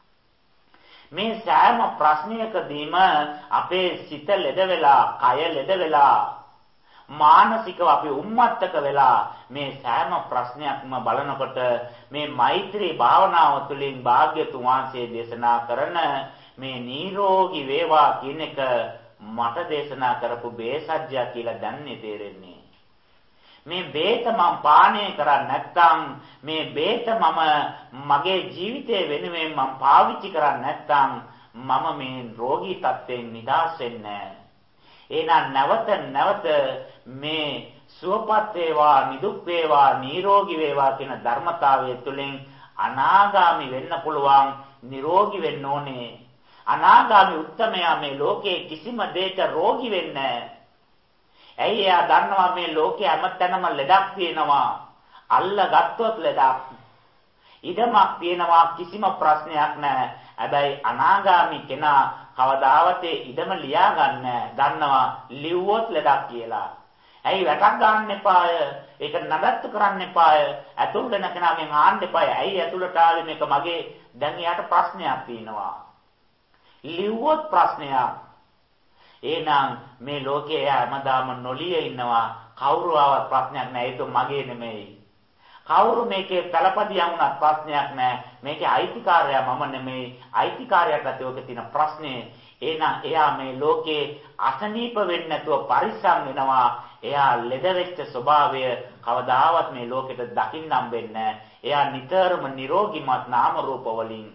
මේ සෑම ප්‍රශ්නයකදීම අපේ සිත ලෙඩ වෙලා, කය ලෙඩ වෙලා, මානසිකව අපි උම්මත්තක වෙලා මේ සෑම ප්‍රශ්නයක්ම බලනකොට මේ මෛත්‍රී භාවනාව තුළින් භාග්‍යතුන් වහන්සේ දේශනා කරන මේ නිරෝගී වේවා කියන එක මට දේශනා කරපු බේසජ්ජා කියලා දැන්නේ තේරෙන්නේ. මේ බේත මම පානය කරන්නේ නැත්නම් මේ බේත මම මගේ ජීවිතය වෙනුවෙන් මම පාවිච්චි කරන්නේ නැත්නම් මම මේ රෝගී තත්ත්වයෙන් නිදහස් වෙන්නේ නැහැ. එහෙනම් නැවත නැවත මේ සුවපත් වේවා, නිදුක් වේවා, නිරෝගී වේවා කියන ධර්මතාවය තුළින් අනාගාමි වෙන්න පුළුවන්, නිරෝගී වෙන්න ඕනේ. අනාගාමි උත්තමයා මේ ලෝකේ කිසිම දෙයක රෝගී වෙන්නේ නැහැ. ඇයි එයා දන්නවා මේ ලෝකේ හැමතැනම ලෙඩක් තියෙනවා. අල්ල ගත්තොත් ලෙඩක්. ඉඩමක් තියෙනවා කිසිම ප්‍රශ්නයක් නැහැ. හැබැයි අනාගාමි කෙනා කවදාවත් ඉඩම ලියා ගන්න දන්නවා ලිව්වොත් ලෙඩක් කියලා. ඇයි වැටක් ගන්න එපාය. ඒක නඩත්තු කරන්න එපාය. ඇතුල් වෙන කෙනාගෙන් ආන්න එපාය. ඇයි ඇතුළට ආවේ මේක මගේ දැන් එයාට ප්‍රශ්නයක් තියෙනවා. ලිව්වොත් ප්‍රශ්නයක්. එහෙනම් මේ ලෝකයේ හැමදාම නොලිය ඉන්නවා. කවුරු ආවත් ප්‍රශ්නයක් නැහැ. ඒක මගේ නෙමෙයි. කවුරු මේකේ පළපදියම් වුණත් ප්‍රශ්නයක් නැහැ. මේකේ අයිතිකාරයා මම නෙමෙයි. අයිතිකාරයාට ඔක තියෙන ප්‍රශ්නේ. එහෙනම් එයා මේ ලෝකේ අසනීප වෙන්නේ නැතුව පරිස්සම් වෙනවා. එයා ලෙඩ වෙච්ච ස්වභාවය කවදාවත් මේ ලෝකෙට දකින්න හම්බෙන්නේ නැහැ. එයා නිතරම නිරෝගීමත් නාම රූප වලින්.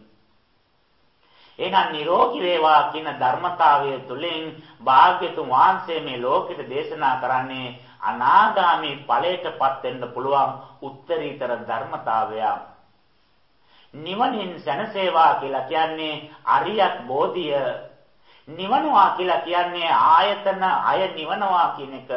එහෙනම් නිරෝගී වේවා කියන ධර්මතාවය තුළින් භාග්‍යතුන් වහන්සේ මේ ලෝකෙට දේශනා කරන්නේ අනාගාමී ඵලයටපත් වෙන්න පුළුවන් උත්තරීතර ධර්මතාවයක්. නිවනින් සැනසේවා කියලා කියන්නේ අරියත් බෝධිය. නිවනවා කියලා කියන්නේ ආයතන අය නිවනවා කියන එක.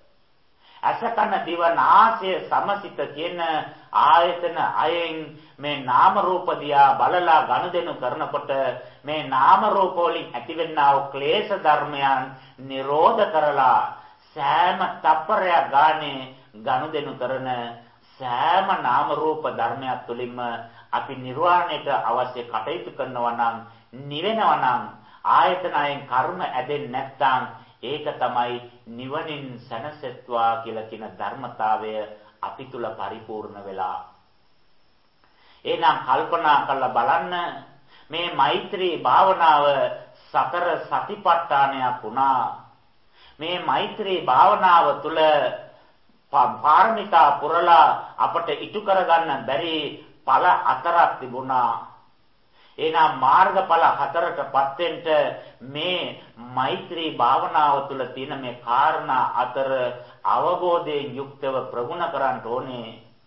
අසකන දිව නාසය සමසිත කියන ආයතන අයෙන් මේ නාම රූප දියා බලලා ගනුදෙනු කරනකොට මේ නාම රූප වලින් ඇතිවෙනා වූ ක්ලේශ ධර්මයන් නිරෝධ කරලා සෑම තප්පරයක් ගානේ ගනුදෙනු කරන සෑම නාම රූප ධර්මයක් තුළින්ම අපි නිර්වාණයට අවශ්‍ය කටයුතු කරනවා නම් නිවෙනවා නම් ආයතනයෙන් කර්ම ඇදෙන්නේ නැත්නම් ඒක තමයි නිවනින් සැනසෙත්වා කියලා කියන ධර්මතාවය අපි තුල පරිපූර්ණ වෙලා. එහෙනම් කල්පනා කරලා බලන්න මේ මෛත්‍රී භාවනාව සතර සතිපට්ඨානයක් වුණා. මේ මෛත්‍රී භාවනාව තුල පාරමිතා පුරලා අපට ඉටු කරගන්න බැරි ඵල හතරක් තිබුණා. එහෙනම් මාර්ගඵල හතරටපත් වෙන්න මේ මෛත්‍රී භාවනාව තුළ තියෙන මේ කාරණා අතර අවබෝධයෙන් යුක්තව ප්‍රගුණ කරන්න ඕනේ.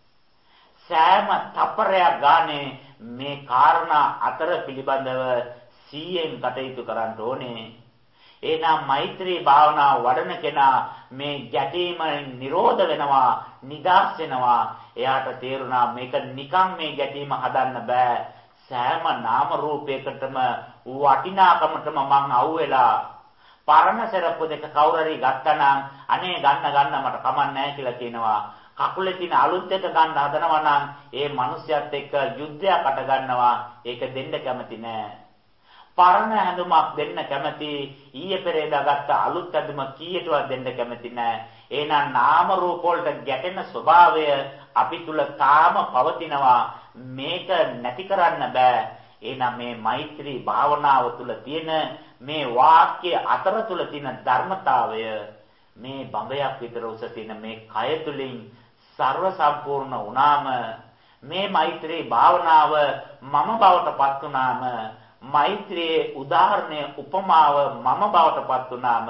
සෑම තප්පරයක් ගානේ මේ කාරණා අතර පිළිබඳව සීයෙන් කටයුතු කරන්න ඕනේ. එහෙනම් මෛත්‍රී භාවනාව වඩන කෙනා මේ ගැටීම නිරෝධ වෙනවා, නිදාස් වෙනවා. එයාට තේරුණා මේක නිකන් මේ ගැටීම හදන්න බෑ. සෑම නාම රූපයකටම වටිනාකමටම මං අහුවෙලා පරණ සරප්පු දෙක කවුරුරි ගත්තා නම් අනේ ගන්න ගන්න මට කමක් නැහැ කියලා කියනවා. කකුලේ තියෙන අලුත් එක ගන්න හදනවා නම් ඒ මිනිස්යාත් එක්ක යුද්ධයක් අට ගන්නවා. ඒක දෙන්න කැමති නෑ. පරණ හැඳුමක් දෙන්න කැමති. ඊයේ පෙරේදා ගත්ත අලුත් හැඳුම කීයටවත් දෙන්න කැමති නෑ. එහෙනම් නාම රූප වලට ගැටෙන ස්වභාවය අපි තුල තාම පවතිනවා. මේක නැති කරන්න බෑ. එහෙනම් මේ මෛත්‍රී භාවනාව තුල තියෙන මේ වාක්‍ය අතර තුල තියෙන ධර්මතාවය මේ බඹයක් විතර උස තියෙන මේ කය තුලින් ਸਰව සම්පූර්ණ වුණාම මේ මෛත්‍රී භාවනාව මම බවට පත් වුණාම මෛත්‍රියේ උදාහරණය උපමාව මම බවට පත් වුණාම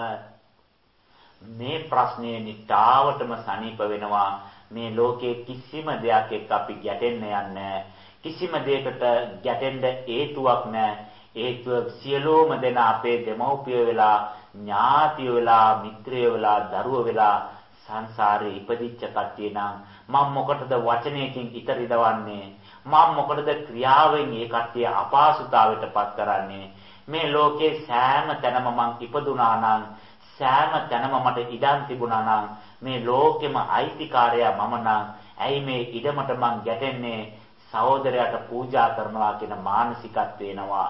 මේ ප්‍රශ්නේ නිටාවටම සනීප වෙනවා. මේ ලෝකයේ කිසිම දෙයක් එක්ක අපි ගැටෙන්න යන්නේ කිසිම දෙයකට ගැටෙන්න හේතුවක් නැහැ. හේතුව සියලුම දෙනා අපේ දෙමව්පිය වෙලා ඥාතිය වෙලා මිත්‍රය වෙලා දරුවෝ වෙලා සංසාරේ ඉපදිච්ච කට්ටිය නම් මම මොකටද වචනයකින් ඉතරිදවන්නේ? මම මොකටද ක්‍රියාවෙන් මේ කට්ටිය අපහසුතාවයටපත් කරන්නේ? මේ ලෝකේ සෑම තැනම මං ඉපදුනා නම් සෑම තැනම මට ඉඩම් තිබුණා නම් මේ ලෝකෙම අයිතිකාරයා මම නම් ඇයි මේ ඉඩමට මං ගැටෙන්නේ? සහෝදරයාට පූජා කරනවා කියන මානසිකත්වය එනවා.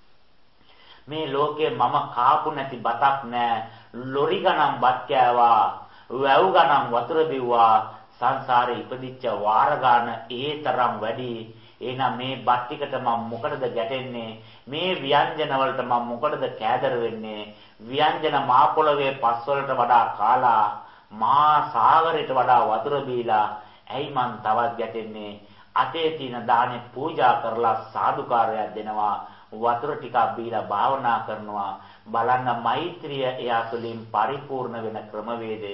මේ ලෝකේ මම කාපු නැති බතක් නැහැ. ලොරි ගණන් බත් කෑවා. වැව් ගණන් වතුර බිව්වා. සංසාරේ ඉපදිච්ච වාර ගන්න ඒ තරම් වැඩි. එහෙනම් මේ බත් ටිකට මම මොකටද ගැටෙන්නේ? මේ ව්‍යංජන වලට මම මොකටද කෑදර වෙන්නේ? ව්‍යංජන මා පොළවේ පස් වලට වඩා කාලා මා සාගරයට වඩා වතුර බීලා ඇයි මං තවත් ගැටෙන්නේ? අතේ තියෙන දානේ පූජා කරලා සාදුකාරයක් දෙනවා. වතුර ටිකක් බීලා භාවනා කරනවා. බලන්න මෛත්‍රිය එයා තුළින් පරිපූර්ණ වෙන ක්‍රමවේදය.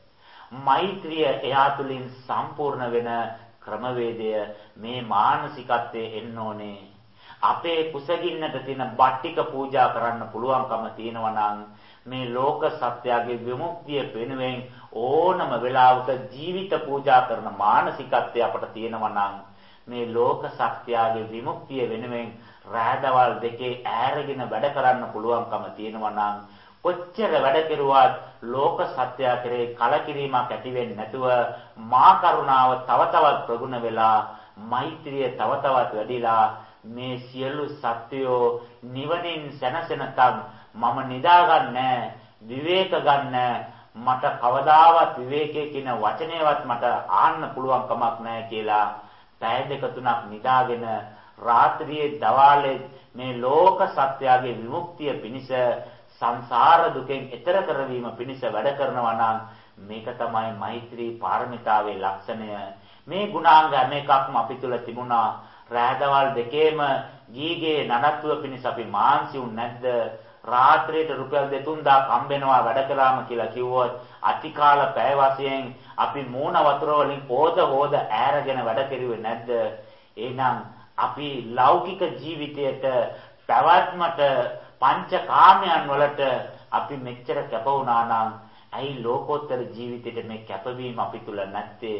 මෛත්‍රිය එයා තුළින් සම්පූර්ණ වෙන ක්‍රමවේදය මේ මානසිකත්වයේ එන්න ඕනේ. අපේ කුසගින්නට තියෙන බට්ටික පූජා කරන්න පුළුවන්කම තියෙනවා නම් මේ ලෝක සත්‍යයේ විමුක්තිය වෙනුවෙන් ඕනම වෙලාවක ජීවිත පූජා කරන මානසිකත්වය අපට තියෙනවා නම් මේ ලෝක සත්‍යයේ විමුක්තිය වෙනුවෙන් රාදවල් දෙකේ ඈරගෙන වැඩ කරන්න පුළුවන්කම තියෙනවා නම් කොච්චර වැඩ කෙරුවත් ලෝක සත්‍ය කෙරේ කලකිරීමක් ඇති වෙන්නේ නැතුව මා කරුණාව තව තවත් ප්‍රගුණ වෙලා මෛත්‍රිය තව තවත් වැඩිලා මේ සියලු සත්‍යෝ නිවනින් සැනසෙනකම් මම නිදාගන්නේ විවේක ගන්න මට කවදාවත් විවේකයේ කියන වචනයවත් මට ආන්න පුළුවන් කමක් නැහැ කියලා පැය දෙක තුනක් නිදාගෙන රාත්‍රියේ දවාලේ මේ ලෝක සත්‍යයේ විමුක්තිය පිණිස සංසාර දුකෙන් එතර කරවීම පිණිස වැඩ කරනවා නම් මේක තමයි මෛත්‍රී පාරමිතාවේ ලක්ෂණය. මේ ගුණාංග හැම එකක්ම අපි තුල තිබුණා. රාදවල් දෙකේම ගීගේ නඩත්තුව පිණිස අපි මාන්සි උන් නැද්ද? රාත්‍රියට රුපියල් දෙතුන් දාහක් හම්බෙනවා වැඩ කළාම කියලා කිව්වොත් අතිකාල පැය වශයෙන් අපි මූණ වතුර වලින් හොද හොද ඈරගෙන වැඩ කෙරුවේ නැද්ද? එහෙනම් අපි ලෞකික ජීවිතයට පැවැත්මට පංචකාමයන් වලට අපි මෙච්චර කැප වුණා නම් ඇයි ලෝකෝත්තර ජීවිතේට මේ කැපවීම අපි තුල නැත්තේ?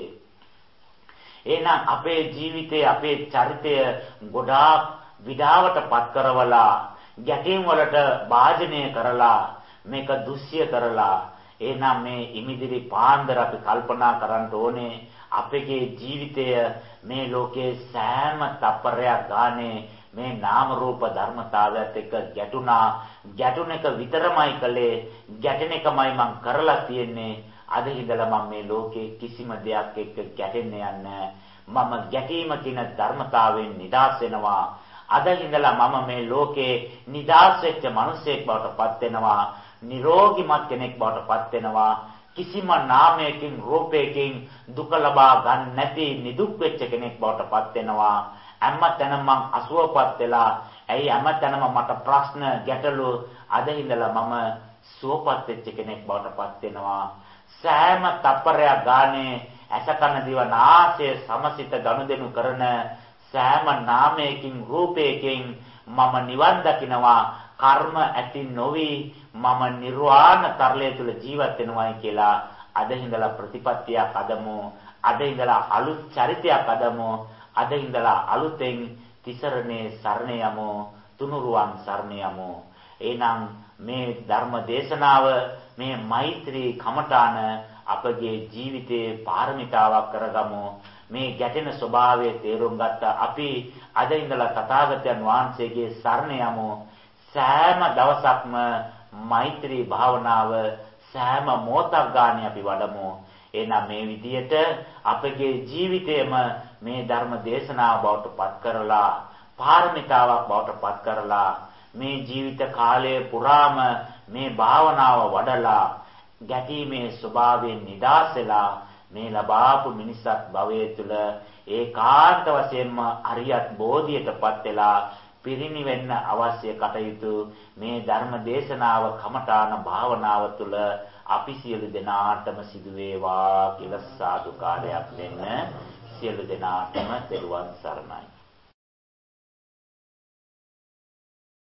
එහෙනම් අපේ ජීවිතයේ අපේ චරිතය ගොඩාක් විඩාවටපත් කරවලා ගැටීම් වලට භාජනය කරලා මේක දුස්සිය කරලා එහෙනම් මේ ඉමිදිරි පාන්දර අපි කල්පනා කරන්න ඕනේ අපේ ජීවිතය මේ ලෝකයේ සෑම තප්පරයක් ගානේ මේ නාම රූප ධර්මතාවයත් එක්ක ගැටුණා. ගැටුණ එක විතරමයි කළේ. ගැටෙන එකමයි මං කරලා තියෙන්නේ. අද ඉඳලා මම මේ ලෝකේ කිසිම දෙයක් එක්ක ගැටෙන්න යන්නේ මම ගැටීම කියන ධර්මතාවයෙන් නිදහස් වෙනවා. අද ඉඳලා මම මේ ලෝකේ නිදහස් වෙච්ච මිනිසෙක් බවට පත් වෙනවා. නිරෝගිමත් කෙනෙක් බවට පත් වෙනවා. කිසිම නාමයකින් රූපයකින් දුක ලබා ගන්න නැති නිදුක් වෙච්ච කෙනෙක් බවට පත් වෙනවා. හැමතැනම මං අසුවපත් වෙලා ඇයි හැමතැනම මට ප්‍රශ්න ගැටලු අද ඉඳලා මම සුවපත් වෙච්ච කෙනෙක් බවට පත් වෙනවා. සෑම තප්පරයක් ගානේ අසකන දිව නාසය සමසිත ගනුදෙනු කරන සෑම නාමයකින් රූපයකින් මම නිවන් දකිනවා. කර්ම ඇති නොවි මම නිර්වාණ තරලය තුල ජීවත් වෙනවායි කියලා අද ඉඳලා ප්‍රතිපත්තියක් අදමු. අද ඉඳලා අලුත් චරිතයක් අදමු. අද ඉඳලා අලුතෙන් තිසරණේ සරණ යමු. තුනුරුවන් සරණ යමු. එහෙනම් මේ ධර්ම දේශනාව මේ මෛත්‍රී කමඨාන අපගේ ජීවිතයේ පාරමිතාවක් කරගමු. මේ ගැටෙන ස්වභාවය තේරුම් ගත්ත අපි අද ඉඳලා තථාගතයන් වහන්සේගේ සරණ යමු. සෑම දවසක්ම මෛත්‍රී භාවනාව සෑම මොහොතක් ගානේ අපි වඩමු. එහෙනම් මේ විදියට අපගේ ජීවිතයම මේ ධර්ම දේශනාව බවට පත් කරලා පාරමිතාවක් බවට පත් කරලා මේ ජීවිත කාලය පුරාම මේ භාවනාව වඩලා ගැටීමේ ස්වභාවයෙන් නිදහස් වෙලා මේ ලබාපු මිනිසත් භවයේ තුල ඒකාන්ත වශයෙන්ම අරියත් බෝධියටපත් වෙලා පිරිනිවෙන්න අවශ්‍ය කටයුතු මේ ධර්ම දේශනාව කමඨාන භාවනාව තුළ අපි සියලු දෙනාටම සිදු වේවා කියලා සාදුකාරයක් දෙන්න සියලු දෙනාටම තෙරුවන් සරණයි.